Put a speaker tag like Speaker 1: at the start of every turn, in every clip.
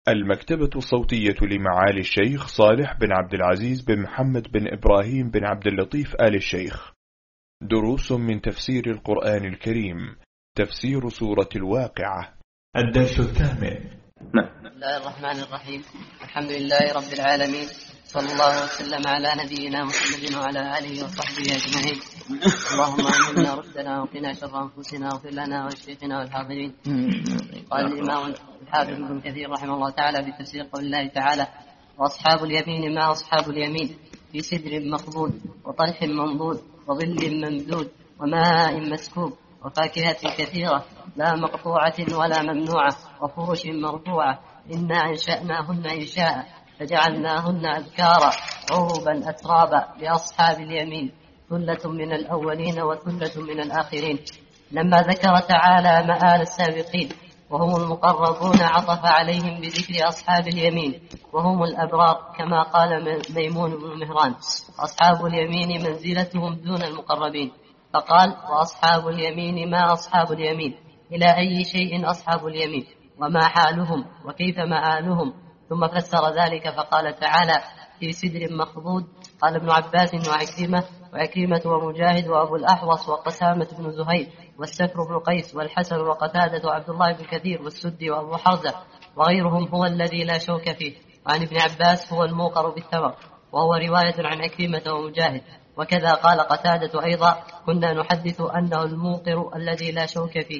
Speaker 1: المكتبة الصوتية لمعالي الشيخ صالح بن عبد العزيز بن محمد بن إبراهيم بن عبد اللطيف آل الشيخ. دروس من تفسير القرآن الكريم. تفسير سورة الواقعة. الدرس الثامن.
Speaker 2: بسم الله الرحمن الرحيم. الحمد لله رب العالمين، صلى الله وسلم على نبينا محمد وعلى آله وصحبه أجمعين. اللهم علمنا رشدنا وقنا شر أنفسنا واغفر لنا ولشيخنا والحاضرين. قال الإمام الحافظ ابن كثير رحمه الله تعالى بتفسير قول الله تعالى: وأصحاب اليمين ما أصحاب اليمين في سدر مخضود وطلح منضود وظل ممدود وماء مسكوب وفاكهة كثيرة لا مقطوعة ولا ممنوعة وفرش مرفوعة إنا أنشأناهن إنشاء فجعلناهن أذكارا عربا أترابا لأصحاب اليمين ثلة من الأولين وثلة من الآخرين. لما ذكر تعالى مآل السابقين وهم المقربون عطف عليهم بذكر أصحاب اليمين وهم الأبرار، كما قال ميمون بن مهران: أصحاب اليمين منزلتهم دون المقربين. فقال: وأصحاب اليمين ما أصحاب اليمين، إلى أي شيء أصحاب اليمين وما حالهم وكيف مآلهم. ثم فسر ذلك فقال تعالى: في سدر مخضود. قال ابن عباس وعكرمة ومجاهد وأبو الأحوص وقسامة بن زهير والسكر بن قيس والحسن وقتادة وعبد الله بن كثير والسدي وأبو حرزة وغيرهم هو الذي لا شوك فيه. وعن ابن عباس هو الموقر بالثمر، وهو رواية عن عكرمة ومجاهد. وكذا قال قتادة أيضا: كنا نحدث أنه الموقر الذي لا شوك فيه.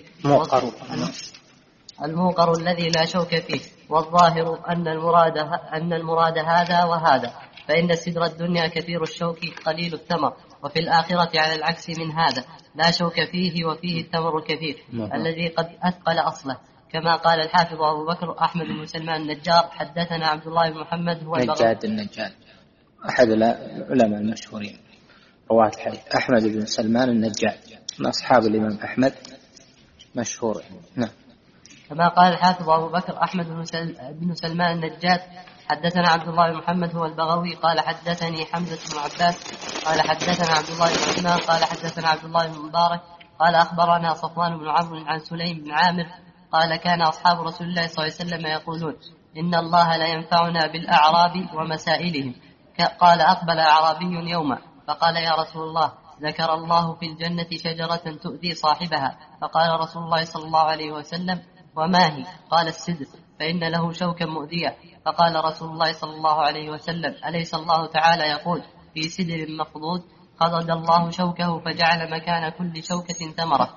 Speaker 2: الموقر الذي لا شوك فيه. والظاهر أن المراد هذا وهذا، فإن سدر الدنيا كثير الشوك قليل الثمر، وفي الآخرة على العكس من هذا لا شوك فيه وفيه الثمر الكثير الذي قد أثقل أصله. كما قال الحافظ أبو بكر أحمد بن سلمان النجار: حدثنا عبد الله بن محمد هو
Speaker 3: النجاد أحد العلماء المشهورين رواة الحديث. أحمد بن سلمان النجاد من أصحاب الإمام أحمد مشهور. نعم.
Speaker 2: كما قال الحافظ أبو بكر أحمد بن سلمان النجاد: حدثنا عبد الله بن محمد هو البغوي قال حدثني حمزة بن عباس قال حدثنا عبد الله بن عثمان قال حدثنا عبد الله بن مبارك قال أخبرنا صفوان بن عمرو عن سليم بن عامر قال: كان أصحاب رسول الله صلى الله عليه وسلم يقولون: إن الله لا ينفعنا بالأعراب ومسائلهم. قال: أقبل أعرابي يوما فقال: يا رسول الله، ذكر الله في الجنة شجرة تؤذي صاحبها. فقال رسول الله صلى الله عليه وسلم: وما هي؟ قال: السدر، فإن له شوكا مؤذية. فقال رسول الله صلى الله عليه وسلم: أليس الله تعالى يقول في سدر مخضود: خضد الله شوكه فجعل مكان كل شوكة ثمرة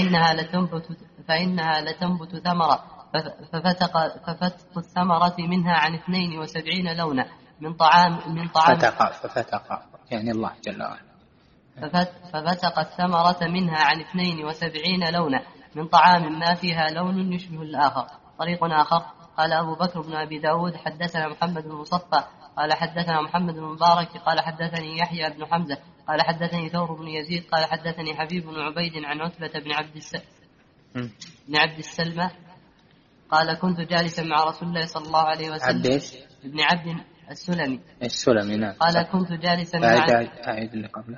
Speaker 2: فإنها لتنبت ثمرة ففتق الثمرة منها عن 72 لونا من طعام
Speaker 3: ففتق يعني الله جل وعلا.
Speaker 2: ففتق الثمرة منها عن 72 لونا من طعام ما فيها لون يشبه الآخر. طريق آخر. قال أبو بكر بن أبي داود: حدثنا محمد بن مصفى قال حدثنا محمد بن مبارك قال حدثني يحيى بن حمزة قال حدثني ثور بن يزيد قال حدثني حبيب بن عبيد عن عتبة بن عبد السلمى قال: كنت جالسا مع رسول الله صلى الله عليه وسلم. ابن عبد السلمي. نعم. قال: كنت جالسا مع
Speaker 3: أعيد اللي قبله.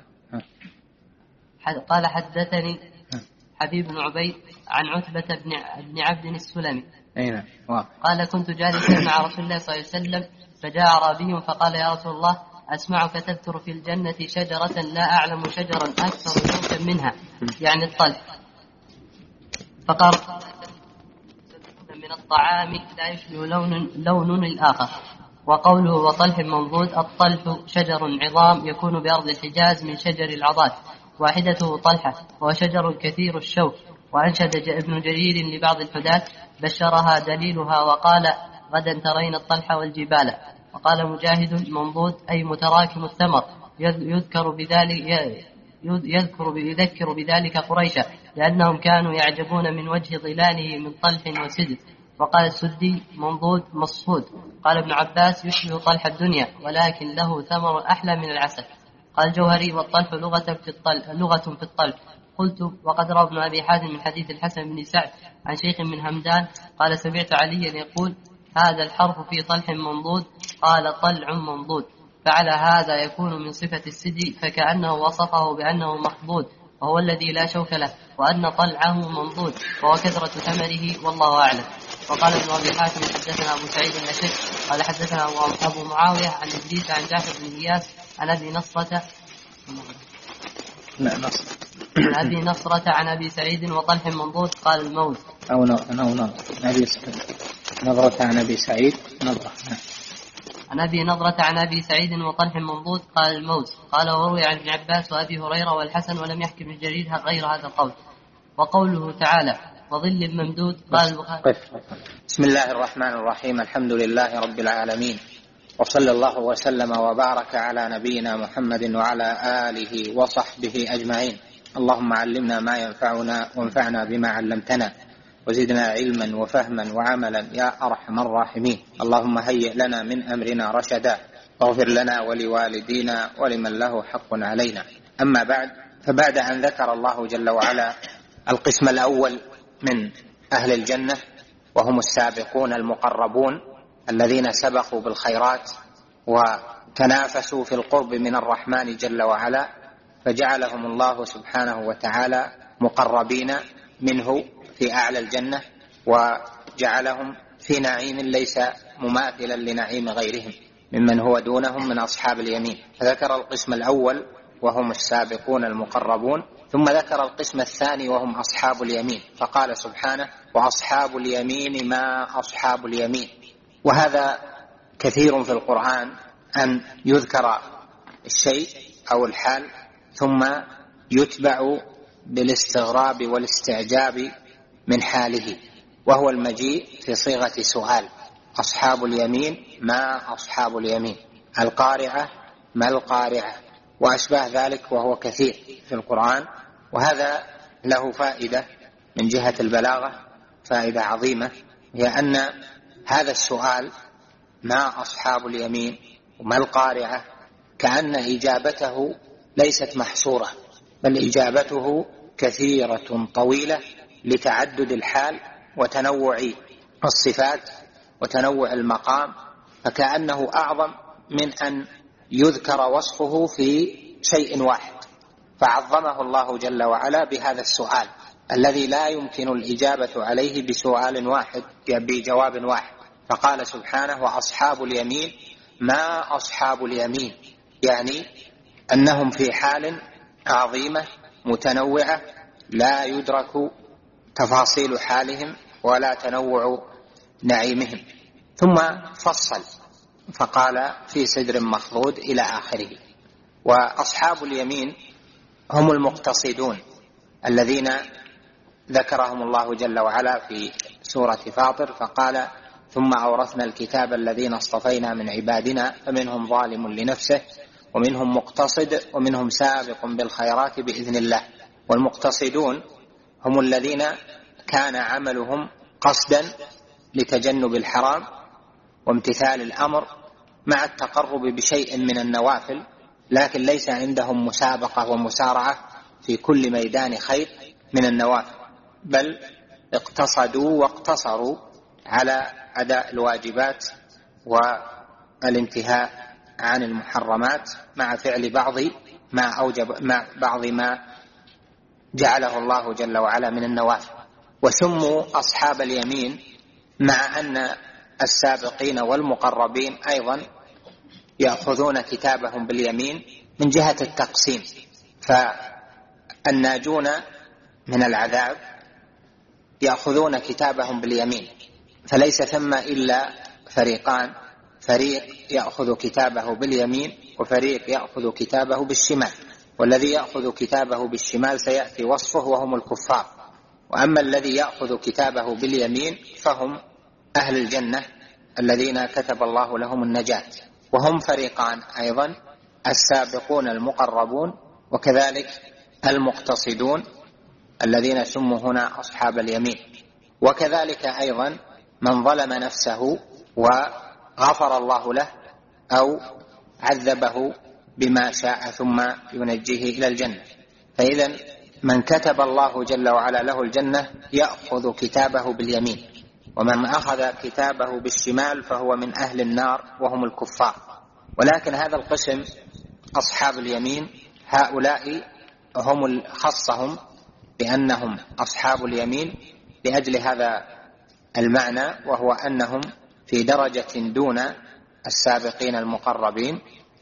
Speaker 2: قال: حدثني حبيب بن عبيد عن عتبة بن عبد السلمي. قال: كنت جالسا مع رسول الله صلى الله عليه وسلم فجاء أعرابي فقال: يا رسول الله، أسمعك تذكر في الجنة شجرة لا أعلم شجرا أكثر شوكا منها، يعني الطلح. فقال: من الطعام لا يشبه لون الآخر. وقوله وطلح منضود: الطلح شجر عظام يكون بأرض الحجاز من شجر العضاد، واحدته طلحة، وهو شجر كثير الشوك. وأنشد ابن جرير لبعض الحداة: بشرها دليلها وقال: غدا ترين الطلح والجبال. وقال مجاهد: منضود أي متراكم الثمر، يذكر بذلك قريشا لأنهم كانوا يعجبون من وجه ظلاله من طلح وسدر. وقال السدي: منضود مصفود. قال ابن عباس: يشبه طلح الدنيا ولكن له ثمر أحلى من العسل. قال الجوهري: والطلح لغة في الطلح. قلت: وقد روى ابن أبي حاتم من حديث الحسن بن سعد عن شيخ من همدان قال: سمعت عليا يقول: هذا الحرف في طلح منضود. قال: طلع منضود. فعلى هذا يكون من صفة السدي، فكأنه وصفه بأنه مخضود وهو الذي لا شوك له، وأن طلعه منضود وهو كثرة ثمره، والله أعلم. وقال ابن أبي حاتم حدثنا أبو سعيد الأشج قال حدثنا أبو معاوية عن إدريس عن جعفر بن إياس عن أبي نصرة عن أبي سعيد وطلح منضود قال الموت
Speaker 3: أو نظرة عن أبي سعيد
Speaker 2: عن أبي نظرة عن أبي سعيد وطلح منضود قال الموت. قال وروي عن ابن عباس وأبي هريرة والحسن ولم يحكم الجرير غير هذا القول. وقوله تعالى وظل ممدود قال البخاري.
Speaker 3: بسم الله الرحمن الرحيم. الحمد لله رب العالمين، وصلى الله وسلم وبارك على نبينا محمد وعلى آله وصحبه أجمعين. اللهم علمنا ما ينفعنا وانفعنا بما علمتنا وزدنا علما وفهما وعملا يا أرحم الراحمين. اللهم هيئ لنا من أمرنا رشدا واغفر لنا ولوالدينا ولمن له حق علينا. أما بعد، فبعد أن ذكر الله جل وعلا القسم الأول من أهل الجنة وهم السابقون المقربون الذين سبقوا بالخيرات وتنافسوا في القرب من الرحمن جل وعلا، فجعلهم الله سبحانه وتعالى مقربين منه في أعلى الجنة، وجعلهم في نعيم ليس مماثلا لنعيم غيرهم ممن هو دونهم من أصحاب اليمين. فذكر القسم الأول وهم السابقون المقربون، ثم ذكر القسم الثاني وهم أصحاب اليمين، فقال سبحانه وأصحاب اليمين ما أصحاب اليمين. وهذا كثير في القرآن أن يذكر الشيء أو الحال ثم يتبع بالاستغراب والاستعجاب من حاله، وهو المجيء في صيغة سؤال. أصحاب اليمين ما أصحاب اليمين، القارعة ما القارعة، وأشباه ذلك، وهو كثير في القرآن. وهذا له فائدة من جهة البلاغة، فائدة عظيمة، هي أن هذا السؤال ما أصحاب اليمين وما القارعة كأن إجابته ليست محصورة، بل إجابته كثيرة طويلة لتعدد الحال وتنوع الصفات وتنوع المقام، فكأنه أعظم من أن يذكر وصفه في شيء واحد، فعظمه الله جل وعلا بهذا السؤال الذي لا يمكن الإجابة عليه بسؤال واحد بجواب واحد. فقال سبحانه وأصحاب اليمين ما أصحاب اليمين، يعني أنهم في حال عظيمة متنوعة لا يدرك تفاصيل حالهم ولا تنوع نعيمهم. ثم فصل فقال في سدر مخضود إلى آخره. وأصحاب اليمين هم المقتصدون الذين ذكرهم الله جل وعلا في سورة فاطر، فقال ثم أورثنا الكتاب الذين اصطفينا من عبادنا فمنهم ظالم لنفسه ومنهم مقتصد ومنهم سابق بالخيرات بإذن الله. والمقتصدون هم الذين كان عملهم قصدا لتجنب الحرام وامتثال الأمر مع التقرب بشيء من النوافل، لكن ليس عندهم مسابقة ومسارعة في كل ميدان خير من النوافل، بل اقتصدوا واقتصروا على أداء الواجبات والانتهاء عن المحرمات مع فعل بعض ما جعله الله جل وعلا من النوافل. وسموا أصحاب اليمين مع أن السابقين والمقربين أيضا يأخذون كتابهم باليمين من جهة التقسيم، فالناجون من العذاب يأخذون كتابهم باليمين، فليس ثم إلا فريقان، فريق يأخذ كتابه باليمين وفريق يأخذ كتابه بالشمال. والذي يأخذ كتابه بالشمال سيأتي وصفه وهم الكفار، وأما الذي يأخذ كتابه باليمين فهم أهل الجنة الذين كتب الله لهم النجاة. وهم فريقان أيضا، السابقون المقربون وكذلك المقتصدون الذين سموا هنا أصحاب اليمين. وكذلك أيضا من ظلم نفسه وغفر الله له أو عذبه بما شاء ثم ينجيه إلى الجنة. فإذا من كتب الله جل وعلا له الجنة يأخذ كتابه باليمين، ومن أخذ كتابه بالشمال فهو من أهل النار وهم الكفار. ولكن هذا القسم أصحاب اليمين هؤلاء هم خصهم بأنهم أصحاب اليمين لأجل هذا المعنى، وهو أنهم في درجة دون السابقين المقربين،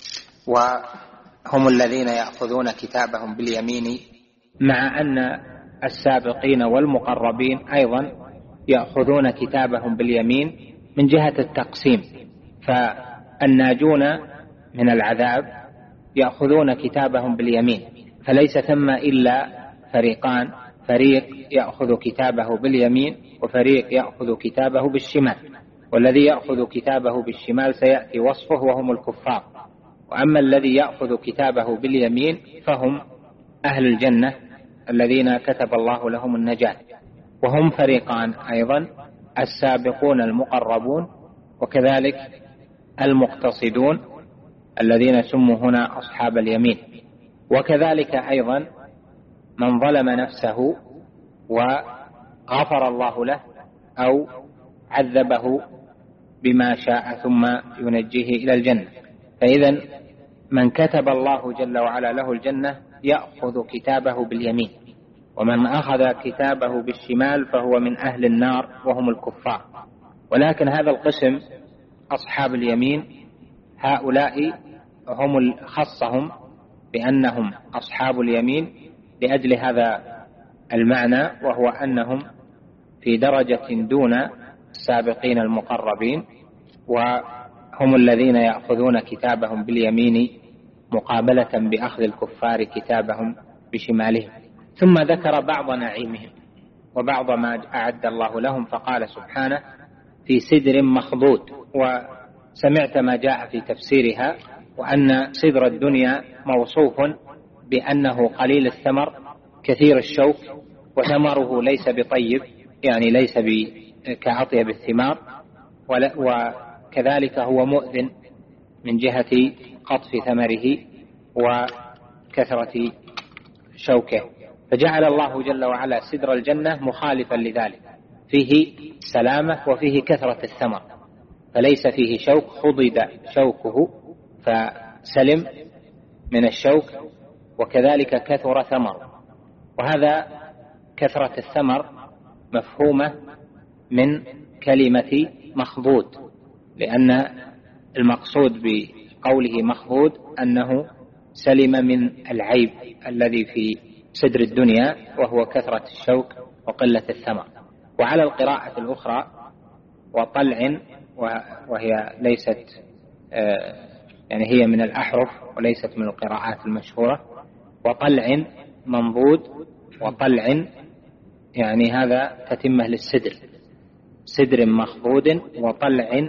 Speaker 3: وهم الذين يأخذون كتابهم باليمين، مع أن السابقين والمقربين أيضا يأخذون كتابهم باليمين من جهة التقسيم. فالناجون من العذاب يأخذون كتابهم باليمين، فليس ثم إلا فريقان: فريق يأخذ كتابه باليمين وفريق يأخذ كتابه بالشمال. والذي يأخذ كتابه بالشمال سيأتي وصفه وهم الكفار، وأما الذي يأخذ كتابه باليمين فهم أهل الجنة الذين كتب الله لهم النجاة. وهم فريقان أيضا: السابقون المقربون، وكذلك المقتصدون الذين سموا هنا أصحاب اليمين. وكذلك أيضا من ظلم نفسه وغفر الله له أو عذبه بما شاء ثم ينجيه إلى الجنة. فإذا من كتب الله جل وعلا له الجنة يأخذ كتابه باليمين، ومن أخذ كتابه بالشمال فهو من أهل النار وهم الكفار. ولكن هذا القسم أصحاب اليمين هؤلاء هم خصهم بأنهم أصحاب اليمين لأجل هذا المعنى، وهو أنهم في درجة دون السابقين المقربين، وهم الذين يأخذون كتابهم باليمين مقابلة بأخذ الكفار كتابهم بشمالهم. ثم ذكر بعض نعيمهم وبعض ما أعد الله لهم، فقال سبحانه: في سدر مخضود. وسمعت ما جاء في تفسيرها، وأن سدر الدنيا موصوف بأنه قليل الثمر كثير الشوك، وثمره ليس بطيب، يعني ليس كأطيب الثمار، وكذلك هو مؤذن من جهة قطف ثمره وكثرة شوكه. فجعل الله جل وعلا سدر الجنة مخالفا لذلك، فيه سلامة وفيه كثرة الثمر، فليس فيه شوك، خضد شوكه فسلم من الشوك، وكذلك كثر ثمر. وهذا كثرة الثمر مفهومة من كلمة مخضود، لأن المقصود بقوله مخضود أنه سلم من العيب الذي في سدر الدنيا، وهو كثرة الشوك وقلة الثمر. وعلى القراءة الأخرى وطلع، وهي ليست يعني هي من الأحرف وليست من القراءات المشهورة، وطلع منضود، وطلع يعني هذا تتمة للسدر، سدر مخضود، وطلع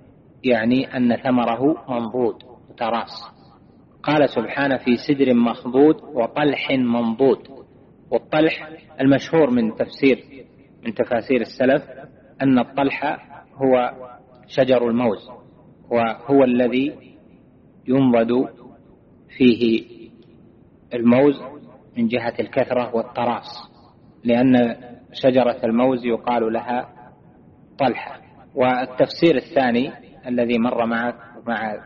Speaker 3: يعني أن ثمره منضود تراس. قال سبحانه: في سدر مخضود وطلح منضود. والطلح المشهور من تفاسير السلف أن الطلح هو شجر الموز، وهو الذي ينضد فيه الموز من جهة الكثرة والتراس، لأن شجرة الموز يقال لها طلحة. والتفسير الثاني الذي مر معك مع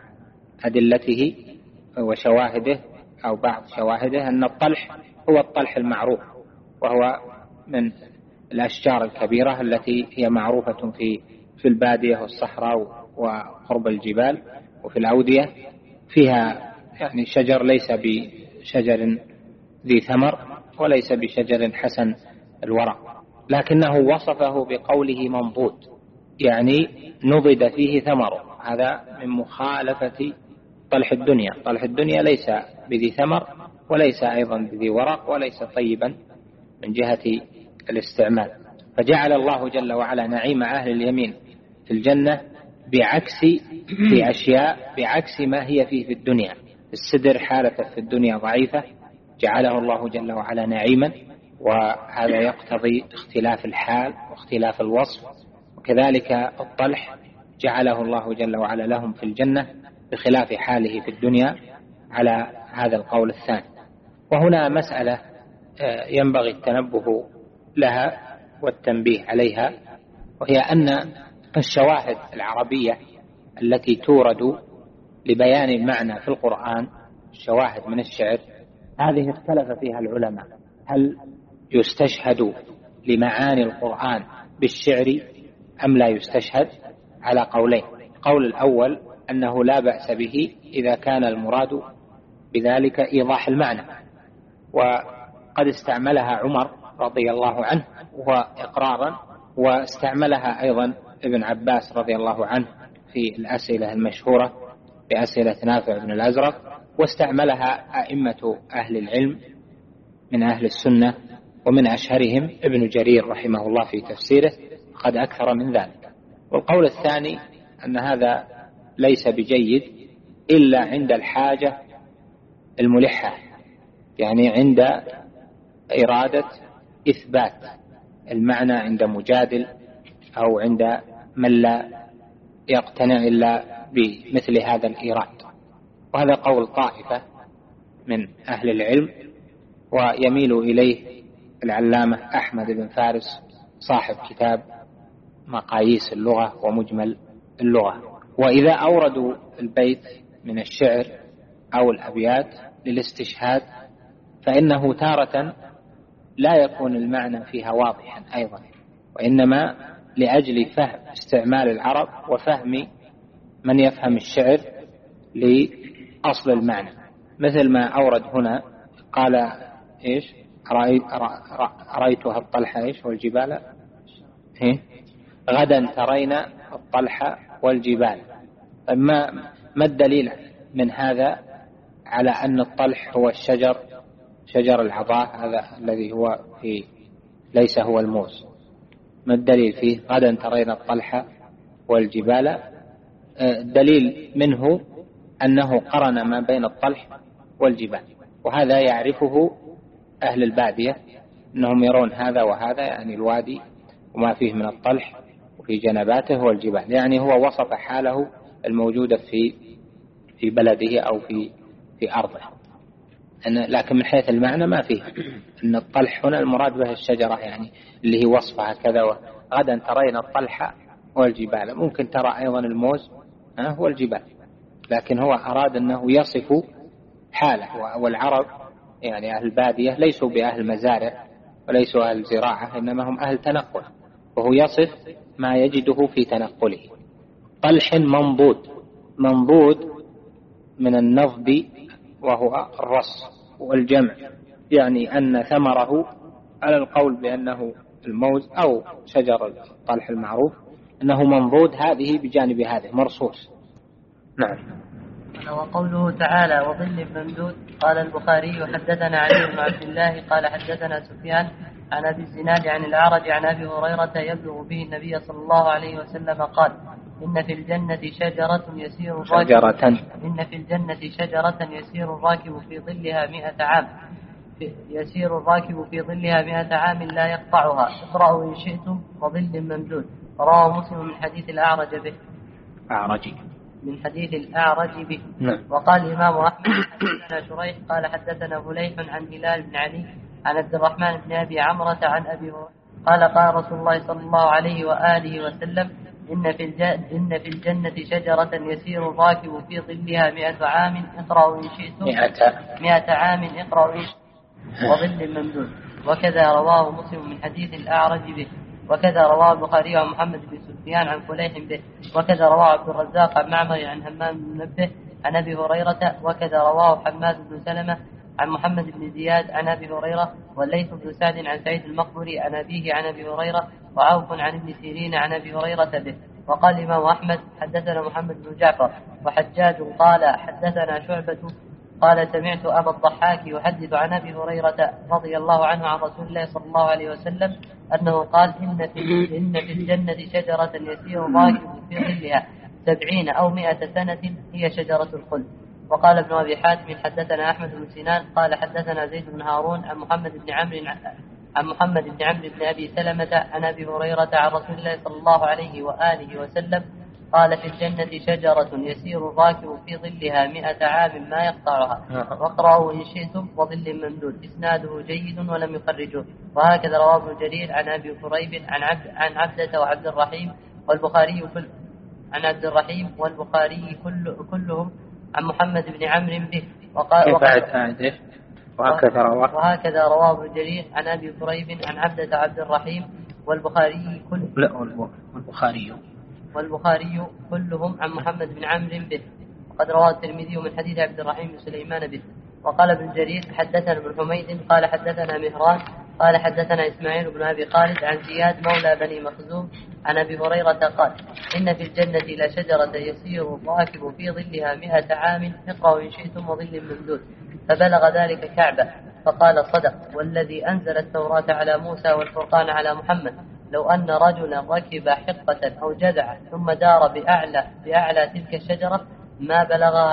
Speaker 3: أدلته وشواهده أو بعض شواهده أن الطلح هو الطلح المعروف، وهو من الأشجار الكبيرة التي هي معروفة في البادية والصحراء وقرب الجبال وفي الأودية، فيها يعني شجر ليس بشجر ذي ثمر وليس بشجر حسن الورق، لكنه وصفه بقوله منضود، يعني نضد فيه ثمره. هذا من مخالفة طلح الدنيا. طلح الدنيا ليس بذي ثمر وليس أيضا بذي ورق وليس طيبا من جهة الاستعمال. فجعل الله جل وعلا نعيم أهل اليمين في الجنة في أشياء بعكس ما هي فيه في الدنيا. السدر حالة في الدنيا ضعيفة، جعله الله جل وعلا نعيما، وهذا يقتضي اختلاف الحال واختلاف الوصف. وكذلك الطلح جعله الله جل وعلا لهم في الجنة بخلاف حاله في الدنيا، على هذا القول الثاني. وهنا مسألة ينبغي التنبه لها والتنبيه عليها، وهي أن الشواهد العربية التي تورد لبيان المعنى في القرآن، الشواهد من الشعر، هذه اختلف فيها العلماء: هل يستشهد لمعاني القرآن بالشعر أم لا يستشهد؟ على قولين. القول الأول أنه لا بأس به إذا كان المراد بذلك إيضاح المعنى، وقد استعملها عمر رضي الله عنه وإقرارا، واستعملها أيضا ابن عباس رضي الله عنه في الأسئلة المشهورة بأسئلة نافع بن الأزرق، واستعملها أئمة أهل العلم من أهل السنة، ومن أشهرهم ابن جرير رحمه الله في تفسيره، قد أكثر من ذلك. والقول الثاني أن هذا ليس بجيد إلا عند الحاجة الملحة، يعني عند إرادة إثبات المعنى عند مجادل أو عند من لا يقتنع إلا بمثل هذا الإيراد. وهذا قول طائفة من أهل العلم، ويميل إليه العلامة أحمد بن فارس صاحب كتاب مقاييس اللغة ومجمل اللغة. وإذا أوردوا البيت من الشعر أو الأبيات للاستشهاد فإنه تارة لا يكون المعنى فيها واضحا أيضا، وإنما لأجل فهم استعمال العرب وفهم من يفهم الشعر لأصل المعنى، مثل ما أورد هنا قال إيش؟ رأيتها الطلحة إيش والجبال غدا ترين الطلحة والجبال. ما الدليل من هذا على أن الطلح هو الشجر، شجر العضاء هذا الذي هو في ليس هو الموز؟ ما الدليل فيه غدا ترين الطلحة والجبال؟ الدليل منه أنه قرن ما بين الطلح والجبال، وهذا يعرفه أهل البادية، أنهم يرون هذا وهذا، يعني الوادي وما فيه من الطلح وفي جنباته والجبال، يعني هو وصف حاله الموجودة في بلده أو في أرضه. لكن من حيث المعنى ما فيه أن الطلح هنا المراد به الشجرة، يعني اللي هي وصفها كذا، غدا ترين الطلحة والجبال. ممكن ترى أيضا الموز والجبال، لكن هو أراد أنه يصف حاله. والعرب يعني أهل البادية ليسوا بأهل مزارع وليسوا أهل زراعة، إنما هم أهل تنقل، وهو يصف ما يجده في تنقله. طلح منضود من النضب وهو الرص والجمع، يعني أن ثمره على القول بأنه الموز أو شجر الطلح المعروف أنه منضود، هذه بجانب هذه مرصوص. نعم.
Speaker 2: وقوله تعالى وظل ممدود. قال البخاري حدثنا علي بن عبد الله قال حدثنا سفيان عن أبي الزناد عن الأعرج عن أبي هريرة يبلغ به النبي صلى الله عليه وسلم قال إن في الجنة شجرة يسير الراكب في ظلها 100 عام، يسير الراكب في ظلها 100 عام لا يقطعها، اقرأوا إن شئتم وظل ممدود. رواه مسلم من حديث الأعرج به. من حديث الأعرج به. وقال الإمام أحمد حدثنا شريح قال حدثنا فليح عن هلال بن علي عن عبد الرحمن بن أبي عمرة عن أبي هريرة قال قال رسول الله صلى الله عليه وآله وسلم إن في الجنة شجرة يسير الراكب في ظلها 100 عام اقرأوا إن شئتم 100 عام اقرأوا إن شئتم وظل ممدود. وكذا رواه مسلم من حديث الأعرج به. وكذا رواه البخاري عن محمد بن سفيان عن فليح به. وكذا رواه عبد الرزاق عن معمر عن همام بن منبه عن أبي هريرة. وكذا رواه حماد بن سلمة عن محمد بن زياد عن أبي هريرة، والليث بن سعد عن سعيد المقبري عن أبيه عن أبي هريرة، وعوف عن ابن سيرين عن أبي هريرة به. وقال الإمام أحمد حدثنا محمد بن جعفر وحجاج قال حدثنا شعبة قال سمعت أبا الضحاك يحدث عن أبي هريرة رضي الله عنه عن رسول الله صلى الله عليه وسلم أنه قال إن في الجنة شجرة يسير الراكب في ظلها 70 أو 100 سنة هي شجرة الخلد. وقال ابن أبي حاتم حدثنا أحمد بن سنان قال حدثنا زيد بن هارون عن محمد بن عمرو بن أبي سلمة عن أبي هريرة عن رسول الله صلى الله عليه وآله وسلم قال في الجنة شجرة يسير الراكب في ظلها 100 عام ما يقطعها، واقرأوا إن شئتم وظل ممدود. إسناده جيد ولم يخرجوه. وهكذا رواه ابن جرير عن أبي قريب عن عبدة وعبد الرحيم والبخاري كلهم عن محمد بن عمرو به. وهكذا رواه ابن جرير عن أبي قريب عن عبدة عبد الرحيم والبخاري
Speaker 3: والبخاري
Speaker 2: كلهم عن محمد بن عمرو به، وقد رواه الترمذي من حديث عبد الرحيم بن سليمان به. وقال ابن جرير حدثنا ابن حميد قال حدثنا مهران قال حدثنا إسماعيل بن أبي خالد عن زياد مولى بني مخزوم عن أبي هريرة قال إن في الجنة لشجرة يسير الراكب في ظلها 100 عام، اقرأوا إن شئتم وظل ممدود. فبلغ ذلك كعبة فقال صدق والذي أنزل التوراة على موسى والفرقان على محمد، لو أن رجلا ركب حقة أو جذعة ثم دار بأعلى تلك الشجرة ما بلغها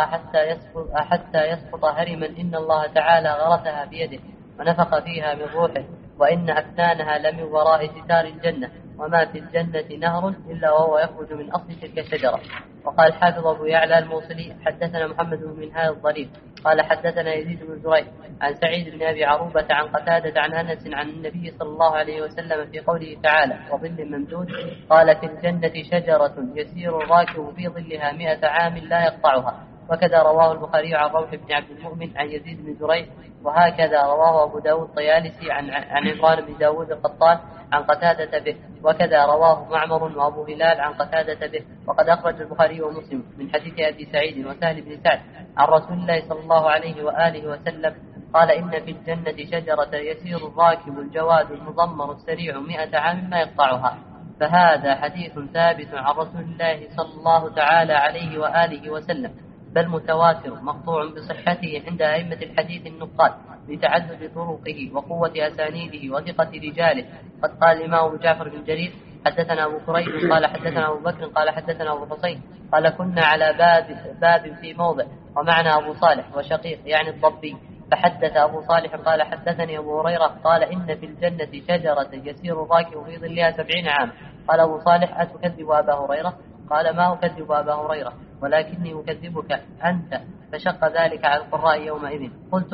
Speaker 2: حتى يسقط هرما، إن الله تعالى غرسها بيده ونفخ فيها من روحه، وإن أكنانها لمن وراء ستار الجنة، وما في الجنة نهر إلا وهو يخرج من أصل تلك الشجرة. وقال حافظ أبو يعلى الموصلي حدثنا محمد بن منهال الضرير قال حدثنا يزيد بن زريع عن سعيد بن أبي عروبة عن قتادة عن أنس عن النبي صلى الله عليه وسلم في قوله تعالى وظل ممدود قال في الجنة شجرة يسير الراكب في ظلها 100 عام لا يقطعها. وكذا رواه البخاري عن روح بن عبد المؤمن عن يزيد بن زريع، وهكذا رواه أبو داود الطيالسي عن عمران بن داود القطان عن قتادة به، وكذا رواه معمر وأبو هلال عن قتادة به. وقد أخرج البخاري ومسلم من حديث أبي سعيد وسهل بن سعد عن رسول الله صلى الله عليه وآله وسلم قال إن في الجنة شجرة يسير الراكب الجواد المضمر السريع 100 عام ما يقطعها. فهذا حديث ثابت عن رسول الله صلى الله تعالى عليه وآله وسلم، بل متواتر مقطوع بصحته عند أئمة الحديث النقاد لتعدد طرقه وقوة أسانيده وثقة رجاله. قد قال الإمام أبو جعفر بن جرير حدثنا أبو كريب قال حدثنا أبو بكر قال حدثنا أبو حسين قال كنا على باب في موضع ومعنا أبو صالح وشقيق يعني الضبي، فحدث أبو صالح قال حدثني أبو هريرة قال إن في الجنة شجرة يسير الراكب في ظلها 70 عام. قال أبو صالح أتكذب أبا هريرة؟ قال ما أكذب أبا هريرة ولكني أكذبك أنت. فشق ذلك على القراء يومئذ. قلت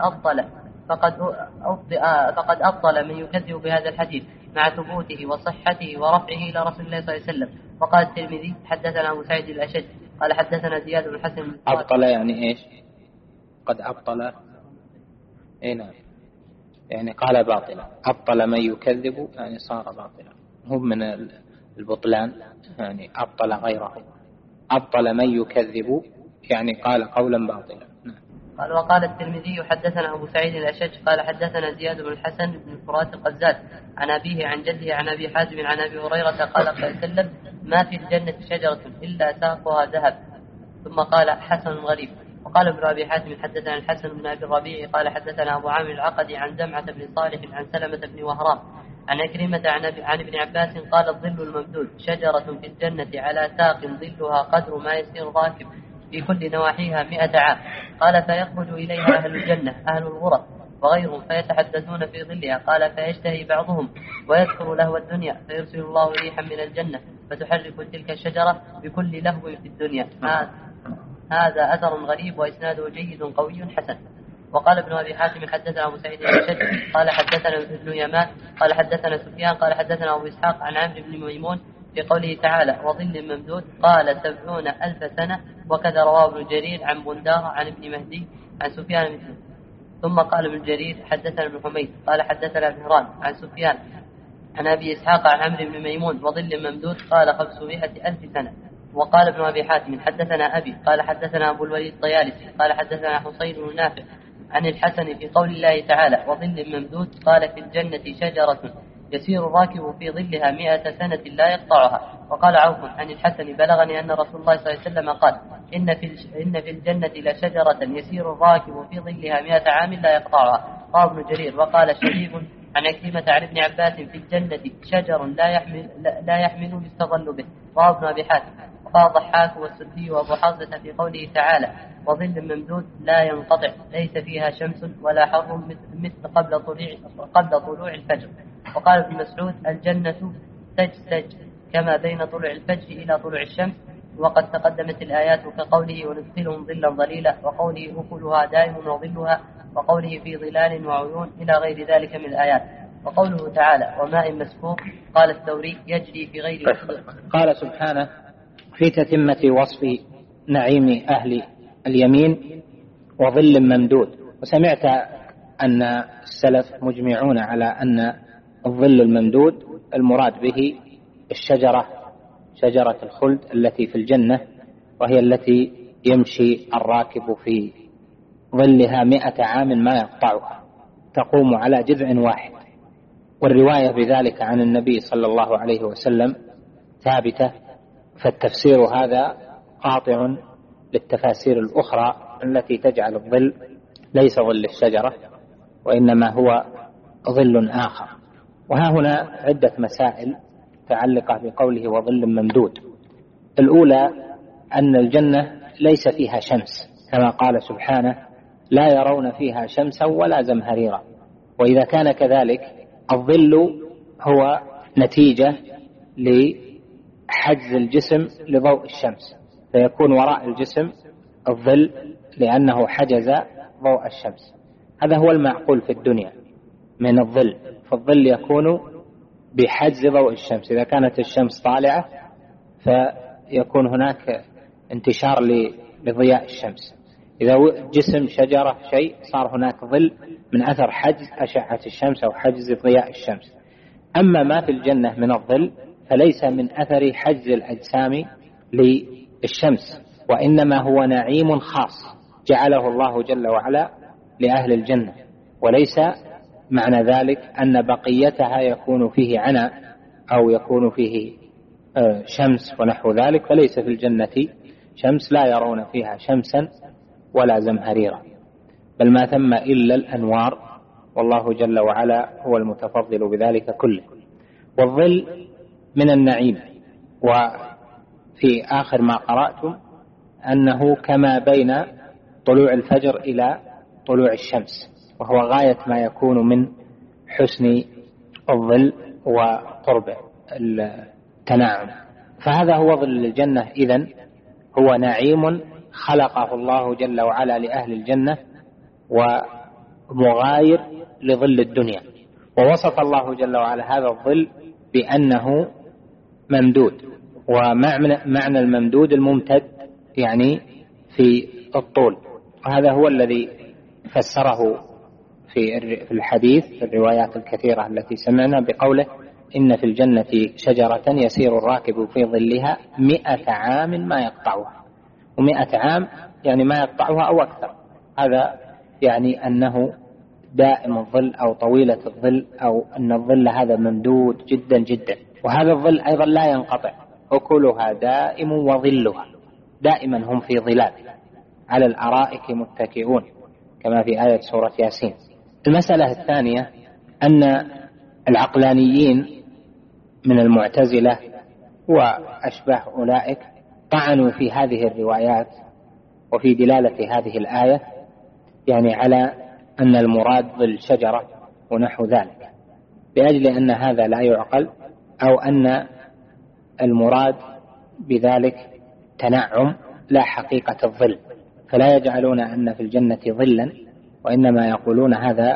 Speaker 2: فقد أبطل من يكذب بهذا الحديث مع ثبوته وصحته ورفعه إلى رسول الله صلى الله عليه وسلم. وقال الترمذي حدثنا أبو سعيد الأشج قال حدثنا زياد بن الحسن.
Speaker 3: أبطل يعني إيش؟ قد أبطل نعم، يعني قال باطلا. أبطل من يكذب يعني صار باطلا، هو من البطلان يعني أبطل غيره. أبطل من يكذب يعني قال قولا باطلا.
Speaker 2: قال وقال الترمذي حدثنا أبو سعيد الأشج قال حدثنا زياد بن الحسن بن فرات القزاز عن أبيه عن جده عن أبي حازم عن أبي هريرة قال صلى الله عليه وسلم ما في الجنة شجرة إلا ساقها ذهب. ثم قال حسن غريب. وقال ابن أبي حاتم حدثنا الحسن بن أبي الربيع قال حدثنا أبو عامر العقدي عن زمعة بن صالح عن سلمة بن وهران عن أكرمة عن ابن عباس قال الظل الممدود شجرة في الجنة على ساق ظلها قدر ما يسير راكب في كل نواحيها 100 عام. قال فيخرج إليها أهل الجنة أهل الغرف وغيرهم فيتحدثون في ظلها. قال فيشتهي بعضهم ويذكر لهو الدنيا فيرسل الله ريحا من الجنة فتحرك تلك الشجرة بكل لهو في الدنيا. هذا أثر غريب وإسناده جيد قوي حسن. وقال ابن أبي حاتم حدثنا أبو سعيد الأشج قال حدثنا ابن يمان قال حدثنا سفيان قال حدثنا أبو إسحاق عن عمرو بن ميمون في قوله تعالى وظل ممدود قال 70,000 سنة. وكذا رواه ابن جرير عن بندار عن ابن مهدي عن سفيان مثله. ثم قال ابن جرير حدثنا ابن حميد قال حدثنا مهران عن سفيان عن أبي إسحاق عن عمرو بن ميمون وظل ممدود قال 500,000 سنة. وقال ابن أبي حاتم حدثنا أبي قال حدثنا أبو الوليد الطيالسي قال حدثنا حصين بن نافع عن الحسن في قول الله تعالى وظل ممدود قال في الجنة شجرة يسير الراكب في ظلها 100 سنة لا يقطعها. وقال عوف عن الحسن بلغني أن رسول الله صلى الله عليه وسلم قال إن في الجنة لشجرة يسير الراكب في ظلها 100 عام لا يقطعها. قال ابن جرير وقال شريف عن أكرمة عن ابن عباس في الجنة شجر لا يحمل يستظل به. قال ابن أبي حاتم. وقال ضحاك والسدي وأبو حافظة في قوله تعالى وظل ممدود لا ينقطع ليس فيها شمس ولا حر مثل قبل طلوع الفجر. وقال ابن مسعود الجنة تجتج كما بين طلوع الفجر إلى طلوع الشمس. وقد تقدمت الآيات كقوله وندخلهم ظلا ظليلا وقوله أكلها دائم وظلها وقوله في ظلال وعيون إلى غير ذلك من الآيات. وقوله تعالى وماء مسكوب قال الثوري يجري في غير.
Speaker 3: قال سبحانه في تتمة وصف نعيم أهل اليمين وظل ممدود. وسمعت أن السلف مجمعون على أن الظل الممدود المراد به الشجرة، شجرة الخلد التي في الجنة، وهي التي يمشي الراكب في ظلها 100 عام ما يقطعها، تقوم على جذع واحد. والرواية بذلك عن النبي صلى الله عليه وسلم ثابتة، فالتفسير هذا قاطع للتفاسير الأخرى التي تجعل الظل ليس ظل الشجرة وإنما هو ظل آخر. وها هنا عدة مسائل متعلقة بقوله وظل ممدود. الأولى أن الجنة ليس فيها شمس، كما قال سبحانه لا يرون فيها شمسا ولا زمهريرا. وإذا كان كذلك الظل هو نتيجة لحجز الجسم لضوء الشمس، فيكون وراء الجسم الظل لأنه حجز ضوء الشمس. هذا هو المعقول في الدنيا من الظل، فالظل يكون بحجز ضوء الشمس. إذا كانت الشمس طالعة فيكون هناك انتشار لضياء الشمس، إذا جسم شجرة شيء صار هناك ظل من أثر حجز أشعة الشمس أو حجز ضياء الشمس. أما ما في الجنة من الظل فليس من أثر حجز الأجسام للشمس، وإنما هو نعيم خاص جعله الله جل وعلا لأهل الجنة، وليس معنى ذلك أن بقيتها يكون فيه عناء أو يكون فيه شمس ونحو ذلك، فليس في الجنة شمس، لا يرون فيها شمسا ولا زمهريرا، بل ما ثم إلا الأنوار، والله جل وعلا هو المتفضل بذلك كله. والظل من النعيم. وفي آخر ما قرأتم أنه كما بين طلوع الفجر إلى طلوع الشمس، وهو غاية ما يكون من حسن الظل وقرب التناعم. فهذا هو ظل الجنة، إذن هو نعيم خلقه الله جل وعلا لأهل الجنة ومغاير لظل الدنيا. ووصف الله جل وعلا هذا الظل بأنه ممدود، ومعنى الممدود الممتد يعني في الطول، وهذا هو الذي فسره في الحديث في الروايات الكثيرة التي سمعنا بقوله إن في الجنة شجرة يسير الراكب في ظلها 100 عام ما يقطعها. و100 عام يعني ما يقطعها أو أكثر، هذا يعني أنه دائم الظل أو طويلة الظل، أو أن الظل هذا ممدود جدا جدا. وهذا الظل أيضا لا ينقطع، أكلها دائم وظلها، دائما هم في ظلال على الأرائك متكئون كما في آية سورة ياسين. المسألة الثانية أن العقلانيين من المعتزلة وأشباه أولئك طعنوا في هذه الروايات وفي دلالة هذه الآية، يعني على أن المراد ظل شجرة ونحو ذلك، لأجل أن هذا لا يعقل، أو أن المراد بذلك تنعم لا حقيقة الظل، فلا يجعلون أن في الجنة ظلا، وإنما يقولون هذا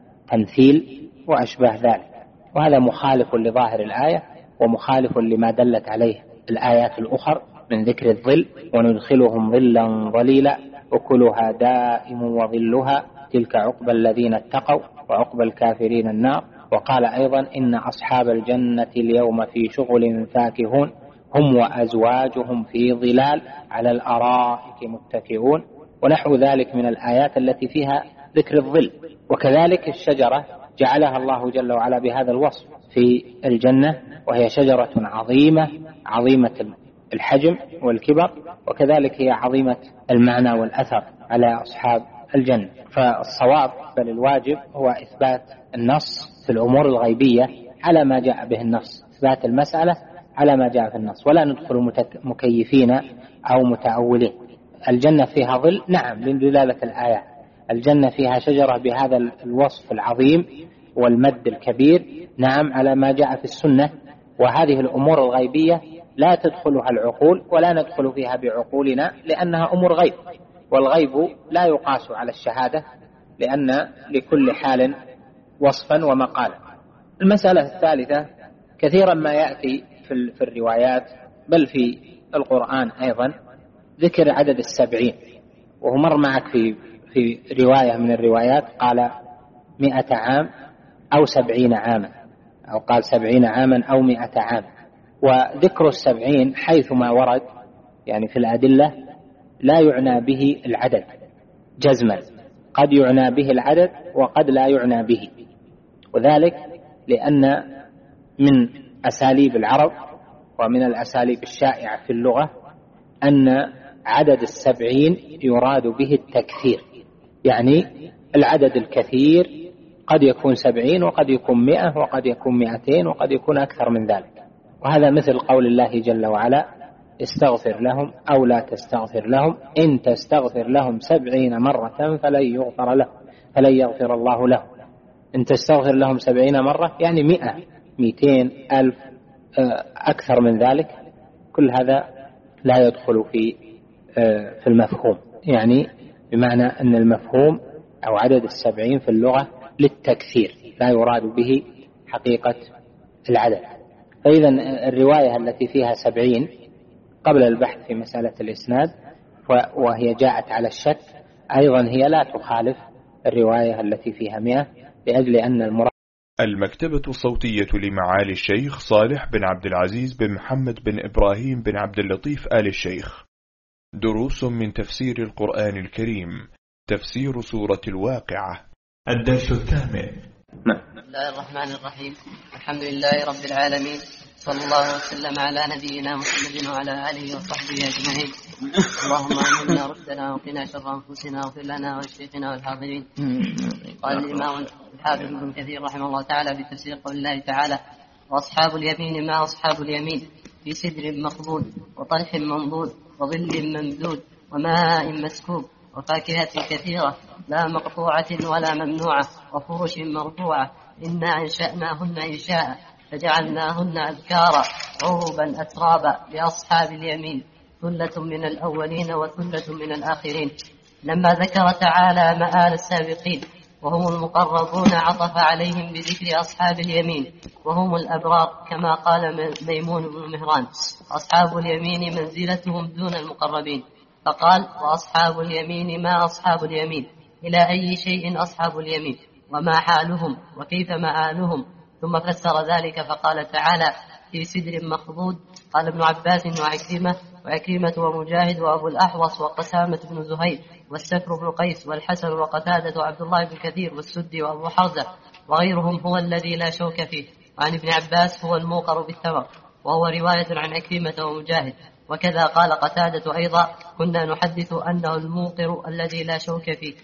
Speaker 3: تمثيل وأشباه ذلك. وهذا مخالف لظاهر الآية ومخالف لما دلت عليه الآيات الأخرى من ذكر الظل، وندخلهم ظلا ظليلا أكلها دائم وظلها تلك عقبى الذين اتقوا وعقبى الكافرين النار. وقال أيضا إن أصحاب الجنة اليوم في شغل فاكهون هم وأزواجهم في ظلال على الأرائك متكئون، ونحو ذلك من الآيات التي فيها ذكر الظل. وكذلك الشجرة جعلها الله جل وعلا بهذا الوصف في الجنة، وهي شجرة عظيمة عظيمة الحجم والكبر، وكذلك هي عظيمة المعنى والأثر على أصحاب الجنة. فالصواب بل الواجب هو إثبات النص في الأمور الغيبية على ما جاء به النص، إثبات المسألة على ما جاء في النص، ولا ندخل مكيفين أو متأولين. الجنة فيها ظل، نعم لدلالة الآيات، الجنة فيها شجرة بهذا الوصف العظيم والمد الكبير، نعم على ما جاء في السنة. وهذه الأمور الغيبية لا تدخلها العقول ولا ندخل فيها بعقولنا، لأنها أمور غيب، والغيب لا يقاس على الشهادة، لأن لكل حال وصفا ومقالا. المسألة الثالثة، كثيرا ما يأتي في الروايات بل في القرآن أيضا ذكر عدد 70، وهو مر معك في رواية من الروايات قال 100 عام أو 70 عاما، أو قال 70 عاما أو 100 عام. وذكر 70 حيثما ورد يعني في الأدلة لا يعنى به العدد جزما، قد يعنى به العدد وقد لا يعنى به، وذلك لأن من أساليب العرب ومن الأساليب الشائعة في اللغة أن عدد 70 يراد به التكثير، يعني العدد الكثير قد يكون 70 وقد يكون 100 وقد يكون 200 وقد يكون أكثر من ذلك. وهذا مثل قول الله جل وعلا: استغفر لهم أو لا تستغفر لهم إن تستغفر لهم 70 مرة فلن يغفر الله لهم. إن تستغفر لهم 70 مرة يعني 100 200 ألف أكثر من ذلك، كل هذا لا يدخل في المفهوم، يعني بمعنى أن المفهوم أو عدد 70 في اللغة للتكثير لا يراد به حقيقة العدد. فإذا الرواية التي فيها 70 قبل البحث في مسألة الإسناد وهي جاءت على الشك أيضا هي لا تخالف الرواية التي فيها 100، لأجل أن المراد.
Speaker 1: المكتبة الصوتية لمعالي الشيخ صالح بن عبد العزيز بن محمد بن إبراهيم بن عبد اللطيف آل الشيخ. دروس من تفسير القرآن الكريم. تفسير سورة الواقعة. الدرس 8.
Speaker 2: بسم الله الرحمن الرحيم. الحمد لله رب العالمين، صلى الله وسلم على نبينا محمد وعلى آله وصحبه أجمعين. اللهم علمنا رشدنا وقنا شر أنفسنا واغفر لنا ولشيخنا والحاضرين. قال الإمام الحافظ ابن كثير رحمه الله تعالى بتفسير قول الله تعالى: وأصحاب اليمين ما أصحاب اليمين في سدر مخضود وطلح منضود وظل ممدود وماء مسكوب وفاكهة كثيرة لا مقطوعة ولا ممنوعة وفرش مرفوعة إنا أنشأناهن إنشاء فجعلناهن أبكارا عربا أترابا لأصحاب اليمين ثلة من الأولين وثلة من الآخرين. لما ذكر تعالى مآل السابقين وهم المقربون عطف عليهم بذكر أصحاب اليمين وهم الأبرار، كما قال ميمون بن مهران: أصحاب اليمين منزلتهم دون المقربين. فقال: وأصحاب اليمين ما أصحاب اليمين، إلى أي شيء أصحاب اليمين وما حالهم وكيف مآلهم. ثم فسر ذلك فقال تعالى: في سدر مخضود. قال ابن عباس وعكرمة ومجاهد وأبو الأحوص وقسامة بن زهير والسفر بن قيس والحسن وقتادة وعبد الله بن كثير والسدي وأبو حرزة وغيرهم هو الذي لا شوك فيه. وعن ابن عباس هو الموقر بالثمر، وهو رواية عن عكرمة ومجاهد. وكذا قال قتادة أيضا: كنا نحدث أنه الموقر الذي لا شوك فيه.